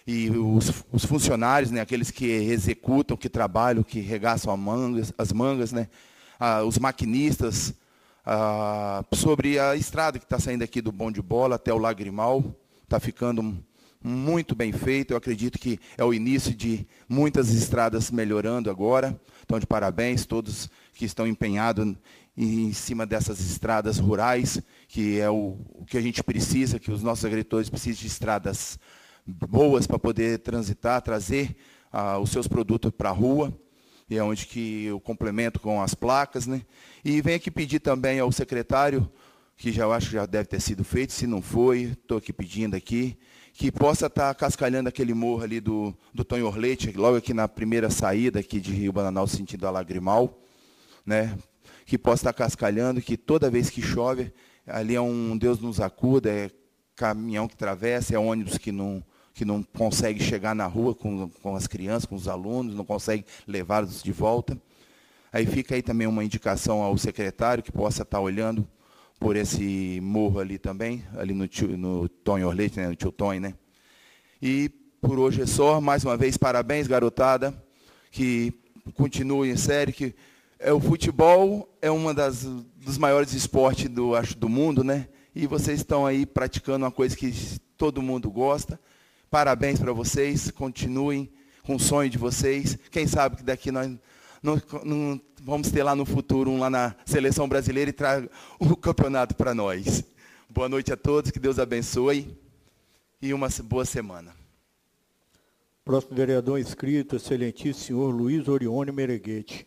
e os funcionários, né, aqueles que executam, que trabalham, que regaçam as mangas, né, os maquinistas, sobre a estrada que está saindo aqui do Bom de Bola até o Lagrimal, está ficando muito bem feito. Eu acredito que é o início de muitas estradas melhorando agora. Então, de parabéns todos que estão empenhados em cima dessas estradas rurais, que é o que a gente precisa, que os nossos agricultores precisam de estradas boas para poder transitar, trazer os seus produtos para a rua, e é onde que eu complemento com as placas, né? E venho aqui pedir também ao secretário, que eu acho que já deve ter sido feito, se não foi, estou aqui pedindo aqui, que possa estar cascalhando aquele morro ali do Tonho Orleite, logo aqui na primeira saída aqui de Rio Bananal, sentido a Lagrimal, né? Que possa estar cascalhando, que toda vez que chove, ali é um Deus nos acuda, é caminhão que atravessa, é ônibus que não consegue chegar na rua com as crianças, com os alunos, não consegue levá-los de volta. Aí fica aí também uma indicação ao secretário, que possa estar olhando por esse morro ali também, ali no Tonho Orleite, né, no tio Tonho, né? E por hoje é só. Mais uma vez, parabéns, garotada, que continue em série, que o futebol é uma dos maiores esportes do mundo, né? E vocês estão aí praticando uma coisa que todo mundo gosta. Parabéns para vocês, continuem com o sonho de vocês. Quem sabe que daqui nós não vamos ter lá no futuro lá na seleção brasileira e traga o campeonato para nós. Boa noite a todos, que Deus abençoe e uma boa semana. Próximo vereador inscrito, excelentíssimo senhor Luiz Orione Mereguete.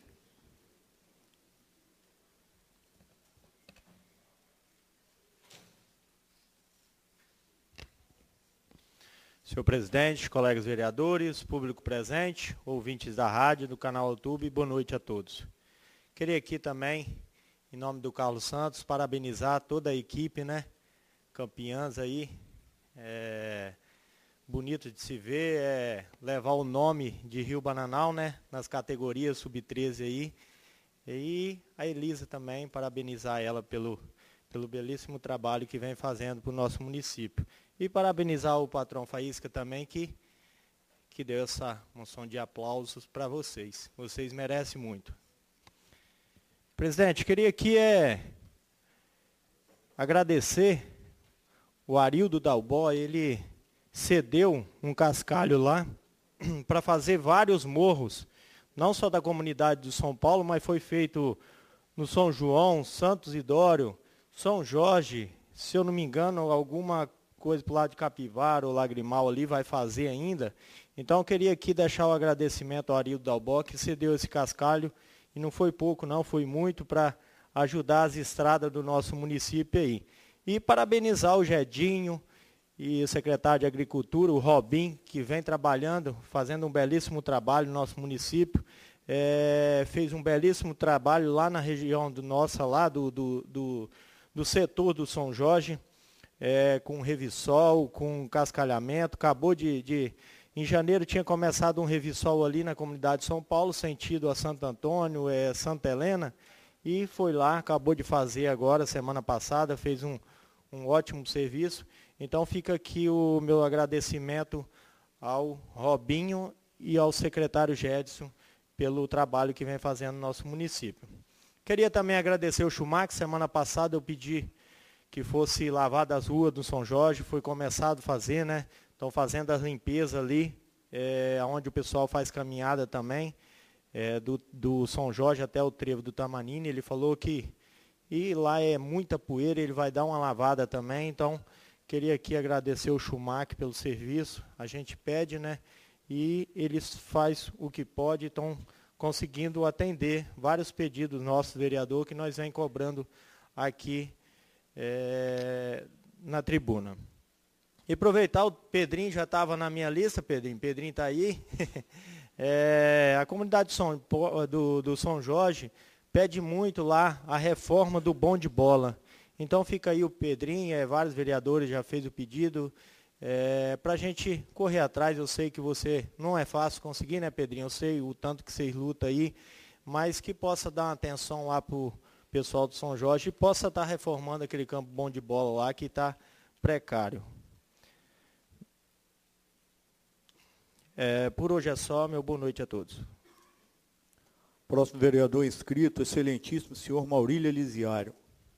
Senhor presidente, colegas vereadores, público presente, ouvintes da rádio, do canal YouTube, boa noite a todos. Queria aqui também, em nome do Carlos Santos, parabenizar toda a equipe, né? Campeãs aí, bonito de se ver, levar o nome de Rio Bananal, né? Nas categorias sub-13 aí. E a Elisa também, parabenizar ela pelo belíssimo trabalho que vem fazendo para o nosso município. E parabenizar o patrão Faísca também, que deu essa moção de aplausos para vocês. Vocês merecem muito. Presidente, queria aqui agradecer o Arildo Dalbó. Ele cedeu um cascalho lá para fazer vários morros, não só da comunidade do São Paulo, mas foi feito no São João, Santos Idório, São Jorge, se eu não me engano, alguma coisa para o lado de Capivara ou Lagrimal ali vai fazer ainda. Então eu queria aqui deixar o agradecimento ao Arildo Dalbó, que cedeu esse cascalho, e não foi pouco não, foi muito para ajudar as estradas do nosso município aí. E parabenizar o Gedinho e o secretário de Agricultura, o Robin, que vem trabalhando, fazendo um belíssimo trabalho no nosso município. Fez um belíssimo trabalho lá na região lá do setor do São Jorge, com revissol, com cascalhamento. Acabou em janeiro tinha começado um revissol ali na comunidade de São Paulo, sentido a Santo Antônio, Santa Helena, e foi lá, acabou de fazer agora, semana passada, fez um ótimo serviço. Então fica aqui o meu agradecimento ao Robinho e ao secretário Gedson pelo trabalho que vem fazendo no nosso município. Queria também agradecer o Schumacher. Semana passada eu pedi que fosse lavada as ruas do São Jorge, foi começado a fazer, né? Estão fazendo as limpezas ali, onde o pessoal faz caminhada também, do São Jorge até o trevo do Tamanini. Ele falou que lá é muita poeira, ele vai dar uma lavada também. Então, queria aqui agradecer o Schumacher pelo serviço. A gente pede, né? E eles fazem o que pode, estão conseguindo atender vários pedidos nossos, vereador, que nós vem cobrando aqui na tribuna. E aproveitar, o Pedrinho já estava na minha lista, Pedrinho está aí. A comunidade do São Jorge pede muito lá a reforma do bom de bola. Então fica aí o Pedrinho, vários vereadores já fez o pedido, para a gente correr atrás. Eu sei que você não é fácil conseguir, né, Pedrinho? Eu sei o tanto que vocês lutam aí, mas que possa dar uma atenção lá para o pessoal do São Jorge e possa estar reformando aquele campo bom de bola lá que está precário. Por hoje é só, meu boa noite a todos. Próximo vereador inscrito, excelentíssimo senhor Maurílio Elisiário.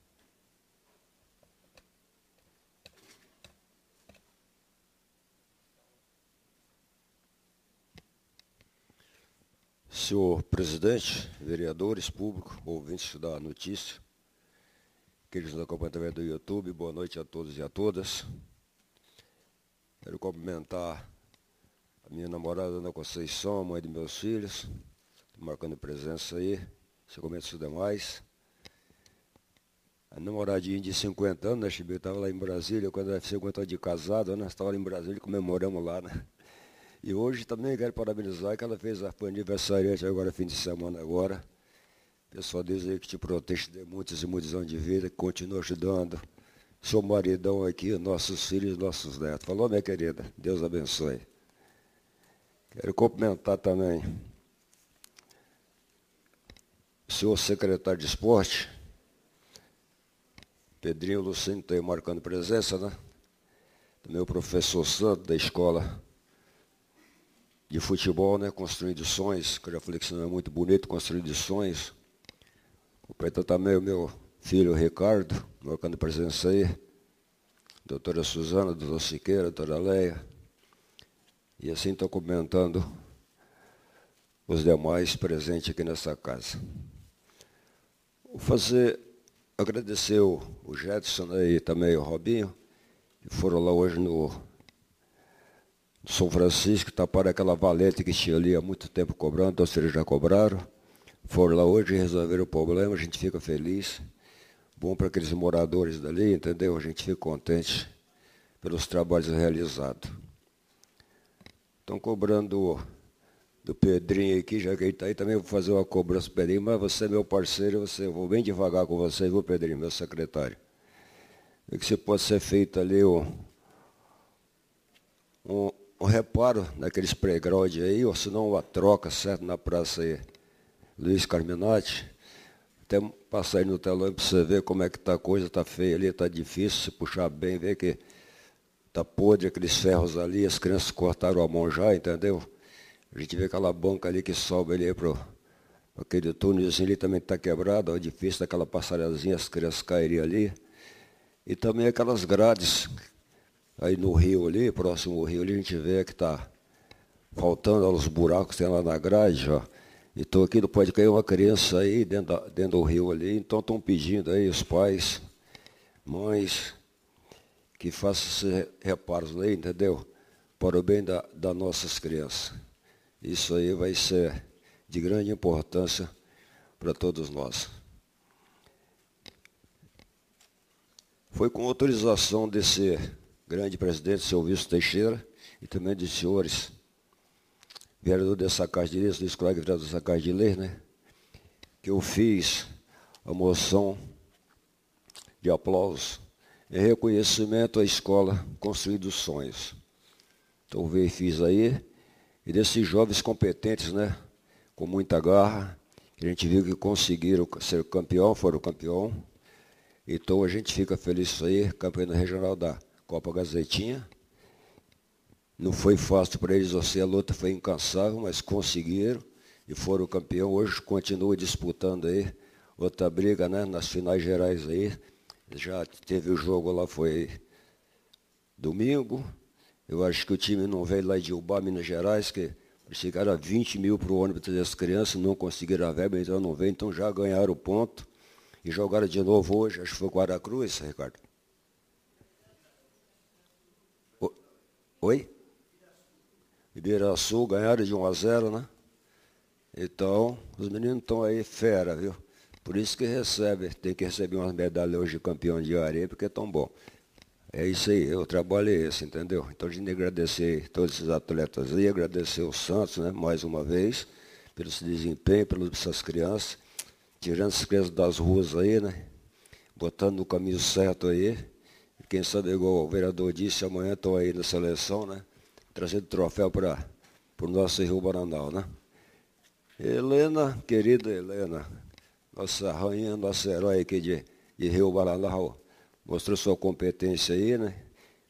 Senhor presidente, vereadores, público, ouvintes da notícia, que nos acompanham através do YouTube, boa noite a todos e a todas. Quero cumprimentar a minha namorada, Ana Conceição, a mãe de meus filhos, marcando presença aí, se comenta os demais. A namoradinha de 50 anos, né, Chibi, estava lá em Brasília, quando ela 50 anos de casado, nós estávamos lá em Brasília, comemoramos lá, né? E hoje também quero parabenizar que ela fez a aniversariante agora, fim de semana agora. Pessoal, Deus aí que te proteja, dê muitos e muitos anos de vida, que continue ajudando seu maridão aqui, nossos filhos, nossos netos. Falou, minha querida? Deus abençoe. Quero cumprimentar também o senhor secretário de esporte, Pedrinho Lucino, está aí marcando presença, né? Também o professor Santo, da escola de futebol, né? Construindo sonhos, que eu já falei que isso não é muito bonito, construindo sonhos. Cumprimentar também o meu filho Ricardo, marcando presença aí, doutora Suzana, doutor Siqueira, doutora Leia. E assim estou cumprimentando os demais presentes aqui nessa casa. Vou agradecer o Jetson e também o Robinho, que foram lá hoje no São Francisco, taparam aquela valete que tinha ali há muito tempo cobrando, então eles já cobraram. Foram lá hoje e resolveram o problema, a gente fica feliz. Bom para aqueles moradores dali, entendeu? A gente fica contente pelos trabalhos realizados. Estão cobrando do Pedrinho aqui, já que ele está aí, também vou fazer uma cobrança do Pedrinho, mas você é meu parceiro, eu vou bem devagar com você, viu, Pedrinho, meu secretário? É que se pode ser feito ali um reparo naqueles playground aí, ou se não uma troca, certo, na praça aí, Luiz Carminati. Até passar aí no telão para você ver como é que está a coisa, está feia ali, está difícil, se puxar bem, ver que está podre aqueles ferros ali, as crianças cortaram a mão já, entendeu? A gente vê aquela banca ali que sobe ali para aquele túnelzinho ali também está quebrado, é difícil daquela passarelazinha, as crianças cairiam ali. E também aquelas grades aí no rio ali, próximo ao rio ali, a gente vê que está faltando os buracos que tem lá na grade, ó. Então aqui não pode cair uma criança aí dentro do rio ali, então estão pedindo aí os pais, mães, que façam esses reparos aí, entendeu? Para o bem das nossas crianças. Isso aí vai ser de grande importância para todos nós. Foi com autorização desse grande presidente, seu Wilson Teixeira, e também dos senhores vereador dessa Casa de Leis, Luiz Colega, vereador dessa Casa de Leis, né, que eu fiz a moção de aplauso em reconhecimento à escola Construindo Sonhos. Então eu fiz aí, e desses jovens competentes, né, com muita garra, que a gente viu que conseguiram ser campeão, foram campeão. Então a gente fica feliz isso aí, campeão regional da Copa Gazetinha. Não foi fácil para eles, a luta foi incansável, mas conseguiram e foram campeão. Hoje continua disputando aí outra briga, né, nas finais gerais aí. Já teve o jogo lá, foi domingo. Eu acho que o time não veio lá de Ubá, Minas Gerais, que chegaram a 20 mil para o ônibus das crianças, não conseguiram a verba, então não veio, então já ganharam o ponto. E jogaram de novo hoje, acho que foi Guaracruz, Ricardo. Oi? Ibiraçu ganharam de 1-0, né? Então, os meninos estão aí fera, viu? Por isso que tem que receber umas medalhas hoje de campeão de areia, porque é tão bom. É isso aí, o trabalho é esse, entendeu? Então a gente agradecer todos esses atletas aí, agradecer o Santos, né, mais uma vez, pelo seu desempenho, pelas essas crianças, tirando as crianças das ruas aí, né? Botando no caminho certo aí. Quem sabe, igual o vereador disse, amanhã estão aí na seleção, né? Trazendo troféu para o nosso Rio Bananal, né? Helena, querida Helena, nossa rainha, nossa herói aqui de Rio Bananal, mostrou sua competência aí, né?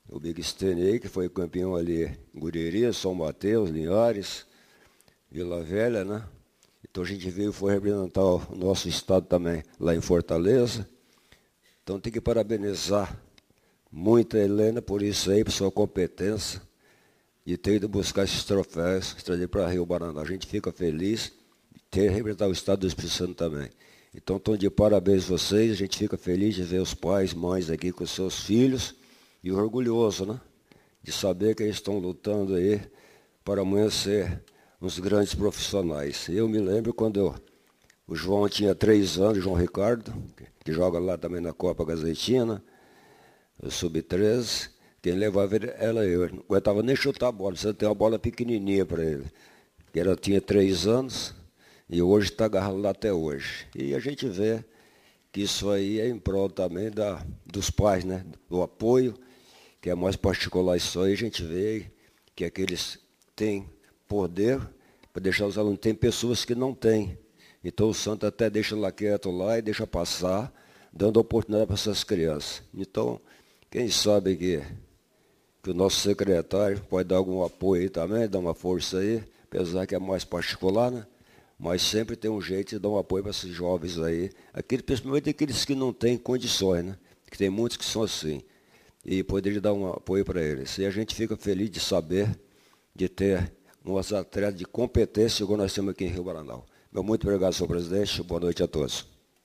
o Big Stênio aí, que foi campeão ali em Guriri, São Mateus, Linhares, Vila Velha, né? Então a gente veio, foi representar o nosso estado também lá em Fortaleza. Então tem que parabenizar muito a Helena por isso aí, por sua competência de ter ido buscar esses troféus, trazer para Rio Baraná. A gente fica feliz de ter representado o estado do Espírito Santo também. Então estão de parabéns vocês, a gente fica feliz de ver os pais, mães aqui com seus filhos e orgulhoso, né? De saber que eles estão lutando aí para amanhã ser uns grandes profissionais. Eu me lembro quando o João tinha 3 anos, João Ricardo, que joga lá também na Copa Gazetina, o Sub-13, quem levava ela eu. Não aguentava nem chutar a bola, você tem uma bola pequenininha para ele. Ela tinha 3 anos e hoje está agarrado lá até hoje. E a gente vê que isso aí é em prol também dos pais, né? Do apoio, que é mais particular isso aí, a gente vê que aqueles têm poder para deixar os alunos. Tem pessoas que não têm. Então o santo até deixa lá quieto lá e deixa passar, dando oportunidade para essas crianças. Então, quem sabe que o nosso secretário pode dar algum apoio aí também, dar uma força aí, apesar que é mais particular, né? Mas sempre tem um jeito de dar um apoio para esses jovens aí, principalmente aqueles que não têm condições, né? Que tem muitos que são assim. E poderia dar um apoio para eles. E a gente fica feliz de saber, de ter uns atletas de competência, igual nós temos aqui em Rio Baraná. Muito obrigado, senhor presidente. Boa noite a todos.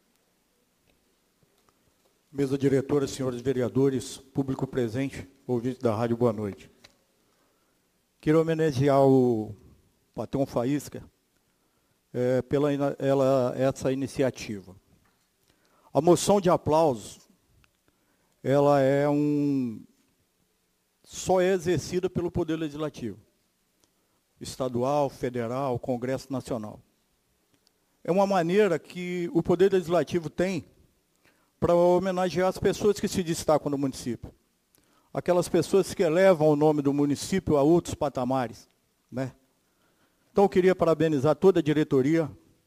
Mesa diretora, senhores vereadores, público presente, ouvinte da rádio, boa noite. Quero homenagear o patrão Faísca pela essa iniciativa. A moção de aplausos, ela só é exercida pelo Poder Legislativo, estadual, federal, Congresso Nacional. É uma maneira que o Poder Legislativo tem para homenagear as pessoas que se destacam no município. Aquelas pessoas que elevam o nome do município a outros patamares, né? Então, eu queria parabenizar toda a diretoria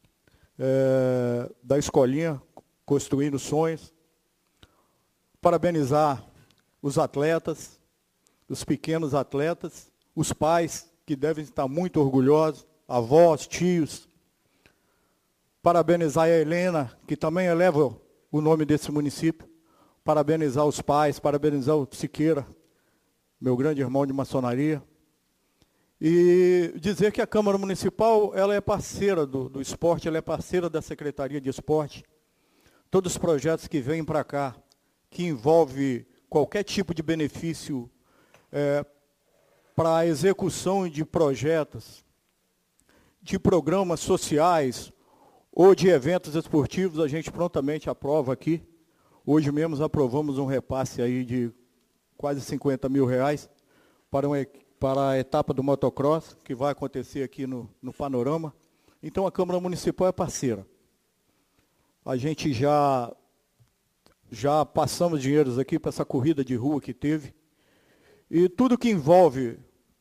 da Escolinha, Construindo Sonhos, parabenizar os atletas, os pequenos atletas, os pais, que devem estar muito orgulhosos, avós, tios. Parabenizar a Helena, que também eleva o nome desse município. Parabenizar os pais, parabenizar o Siqueira, meu grande irmão de maçonaria. E dizer que a Câmara Municipal, ela é parceira do esporte, ela é parceira da Secretaria de Esporte. Todos os projetos que vêm para cá, que envolve qualquer tipo de benefício para a execução de projetos, de programas sociais ou de eventos esportivos, a gente prontamente aprova aqui. Hoje mesmo aprovamos um repasse aí de quase R$50 mil para a etapa do motocross, que vai acontecer aqui no Panorama. Então a Câmara Municipal é parceira. A gente já passamos dinheiros aqui para essa corrida de rua que teve. E tudo que envolve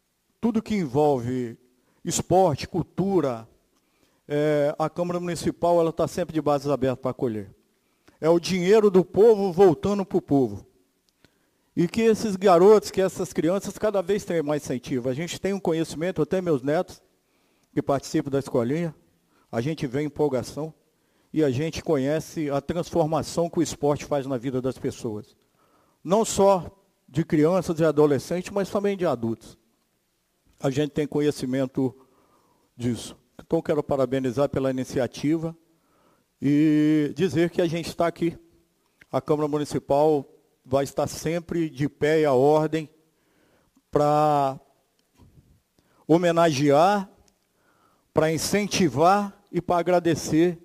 esporte, cultura, a Câmara Municipal ela está sempre de bases abertas para acolher. É o dinheiro do povo voltando para o povo. E que esses garotos, que essas crianças, cada vez tenham mais incentivo. A gente tem um conhecimento, até meus netos, que participam da escolinha, a gente vê empolgação e a gente conhece a transformação que o esporte faz na vida das pessoas. Não só de crianças e adolescentes, mas também de adultos. A gente tem conhecimento disso. Então, quero parabenizar pela iniciativa e dizer que a gente está aqui. A Câmara Municipal vai estar sempre de pé e à ordem para homenagear, para incentivar e para agradecer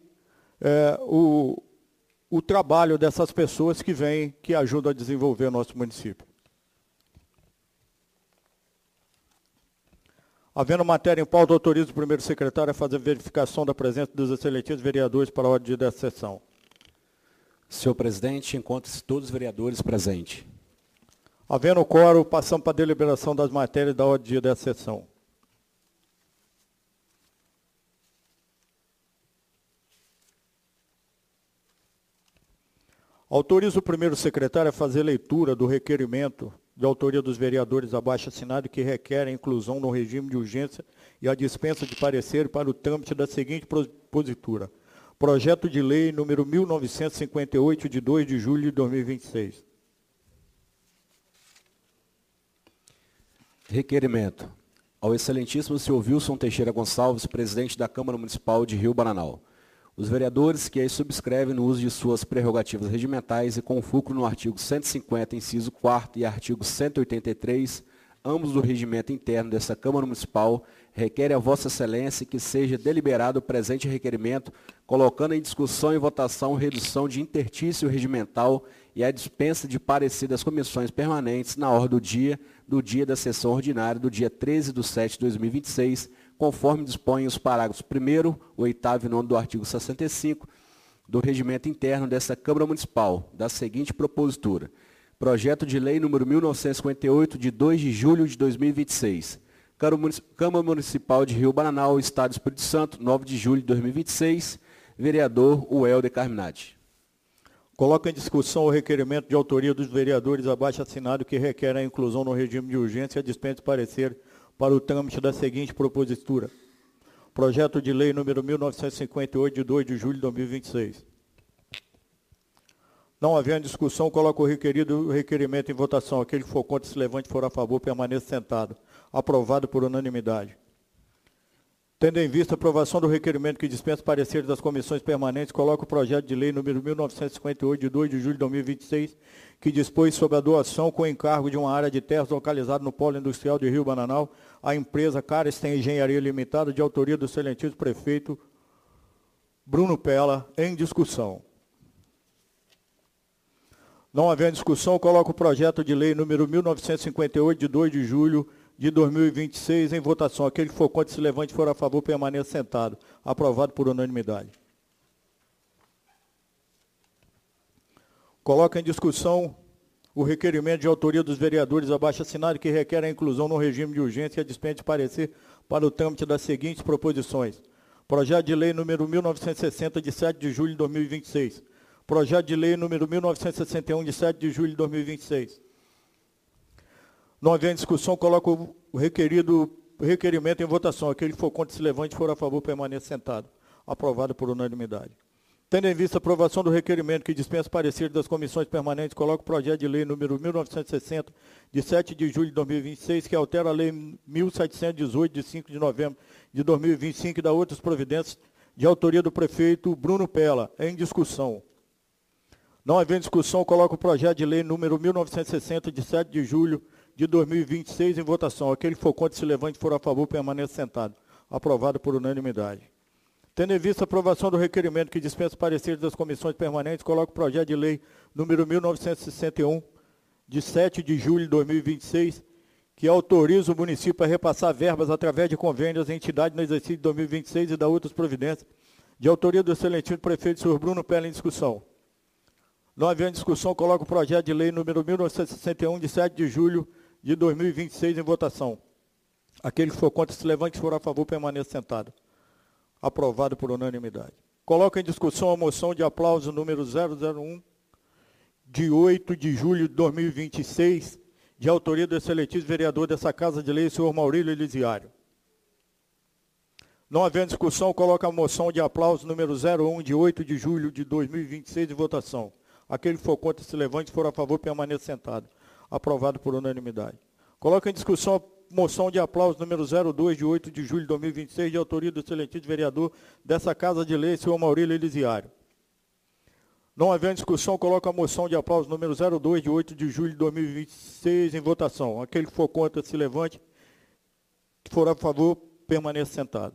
o trabalho dessas pessoas que vêm, que ajudam a desenvolver o nosso município. Havendo matéria em pauta, autorizo o primeiro secretário a fazer verificação da presença dos excelentíssimos vereadores para a ordem dessa sessão. Senhor presidente, encontre-se todos os vereadores presentes. Havendo quórum, passamos para a deliberação das matérias da ordem do dia dessa sessão. Autorizo o primeiro secretário a fazer leitura do requerimento de autoria dos vereadores abaixo assinado, que requerem a inclusão no regime de urgência e a dispensa de parecer para o trâmite da seguinte propositura. Projeto de lei número 1958, de 2 de julho de 2026. Requerimento. Ao excelentíssimo senhor Wilson Teixeira Gonçalves, presidente da Câmara Municipal de Rio Bananal. Os vereadores que aí subscrevem no uso de suas prerrogativas regimentais e com fulcro no artigo 150, inciso 4º e artigo 183, ambos do regimento interno dessa Câmara Municipal, requerem a Vossa Excelência que seja deliberado o presente requerimento, colocando em discussão e votação redução de intertício regimental e a dispensa de parecer das comissões permanentes na ordem do dia da sessão ordinária do dia 13/7 de 2026, conforme dispõem os parágrafos 1º, 8º e 9º do artigo 65 do regimento interno dessa Câmara Municipal, da seguinte propositura. Projeto de lei número 1958, de 2 de julho de 2026. Câmara Municipal de Rio Bananal, Estado do Espírito Santo, 9 de julho de 2026. Vereador Welder Carminati. Coloca em discussão o requerimento de autoria dos vereadores abaixo assinado que requerem a inclusão no regime de urgência e a dispensa de parecer para o trâmite da seguinte propositura. Projeto de lei número 1958, de 2 de julho de 2026. Não havendo discussão, coloca o requerimento em votação. Aquele que for contra, se levante, for a favor, permaneça sentado. Aprovado por unanimidade. Tendo em vista a aprovação do requerimento que dispensa pareceres das comissões permanentes, coloca o projeto de lei número 1958, de 2 de julho de 2026, que dispõe sobre a doação com encargo de uma área de terras localizada no polo industrial de Rio Bananal, à empresa Carsten Engenharia Limitada, de autoria do excelentíssimo prefeito Bruno Pella, em discussão. Não havendo discussão, coloca o projeto de lei número 1958, de 2 de julho de 2026, em votação. Aquele que for contra, se levante, for a favor, permaneça sentado. Aprovado por unanimidade. Coloca em discussão o requerimento de autoria dos vereadores abaixo assinado que requer a inclusão no regime de urgência e a dispensa de parecer para o trâmite das seguintes proposições. Projeto de lei número 1960, de 7 de julho de 2026. Projeto de lei número 1961, de 7 de julho de 2026. Não havendo discussão, coloco o requerimento em votação. Aquele que for contra, se levante, for a favor, permaneça sentado. Aprovado por unanimidade. Tendo em vista a aprovação do requerimento que dispensa parecer das comissões permanentes, coloco o projeto de lei número 1960, de 7 de julho de 2026, que altera a lei 1718, de 5 de novembro de 2025, e dá outras providências, de autoria do prefeito Bruno Pella, em discussão. Não havendo discussão, coloco o projeto de lei número 1960, de 7 de julho de 2026, em votação. Aquele que for contra, se levante, for a favor, permaneça sentado. Aprovado por unanimidade. Tendo em vista a aprovação do requerimento que dispensa pareceres das comissões permanentes, coloco o projeto de lei número 1961, de 7 de julho de 2026, que autoriza o município a repassar verbas através de convênios à entidade no exercício de 2026 e da outras providências, de autoria do excelentíssimo prefeito, senhor Bruno Pella, em discussão. Não havendo discussão, coloco o projeto de lei número 1961, de 7 de julho de 2026, em votação. Aquele que for contra, se levante, se for a favor, permaneça sentado. Aprovado por unanimidade. Coloco em discussão a moção de aplauso número 001, de 8 de julho de 2026, de autoria do excelentíssimo vereador dessa Casa de Lei, senhor Maurílio Elisiário. Não havendo discussão, coloco a moção de aplauso número 01, de 8 de julho de 2026, em votação. Aquele que for contra, se levante, se for a favor, permaneça sentado. Aprovado por unanimidade. Coloco em discussão a moção de aplauso número 02, de 8 de julho de 2026, de autoria do excelentíssimo vereador dessa Casa de Lei, senhor Maurílio Elisiário. Não havendo discussão, coloco a moção de aplauso número 02, de 8 de julho de 2026, em votação. Aquele que for contra, se levante. Se for a favor, permaneça sentado.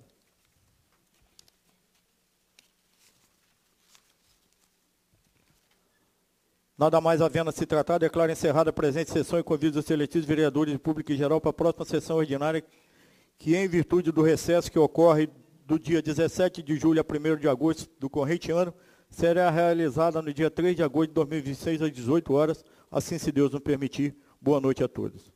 Nada mais havendo a se tratar, declaro encerrada a presente sessão e convido os excelentíssimos vereadores de público em geral para a próxima sessão ordinária, que em virtude do recesso que ocorre do dia 17 de julho a 1º de agosto do corrente ano, será realizada no dia 3 de agosto de 2026, às 18 horas, assim se Deus nos permitir. Boa noite a todos.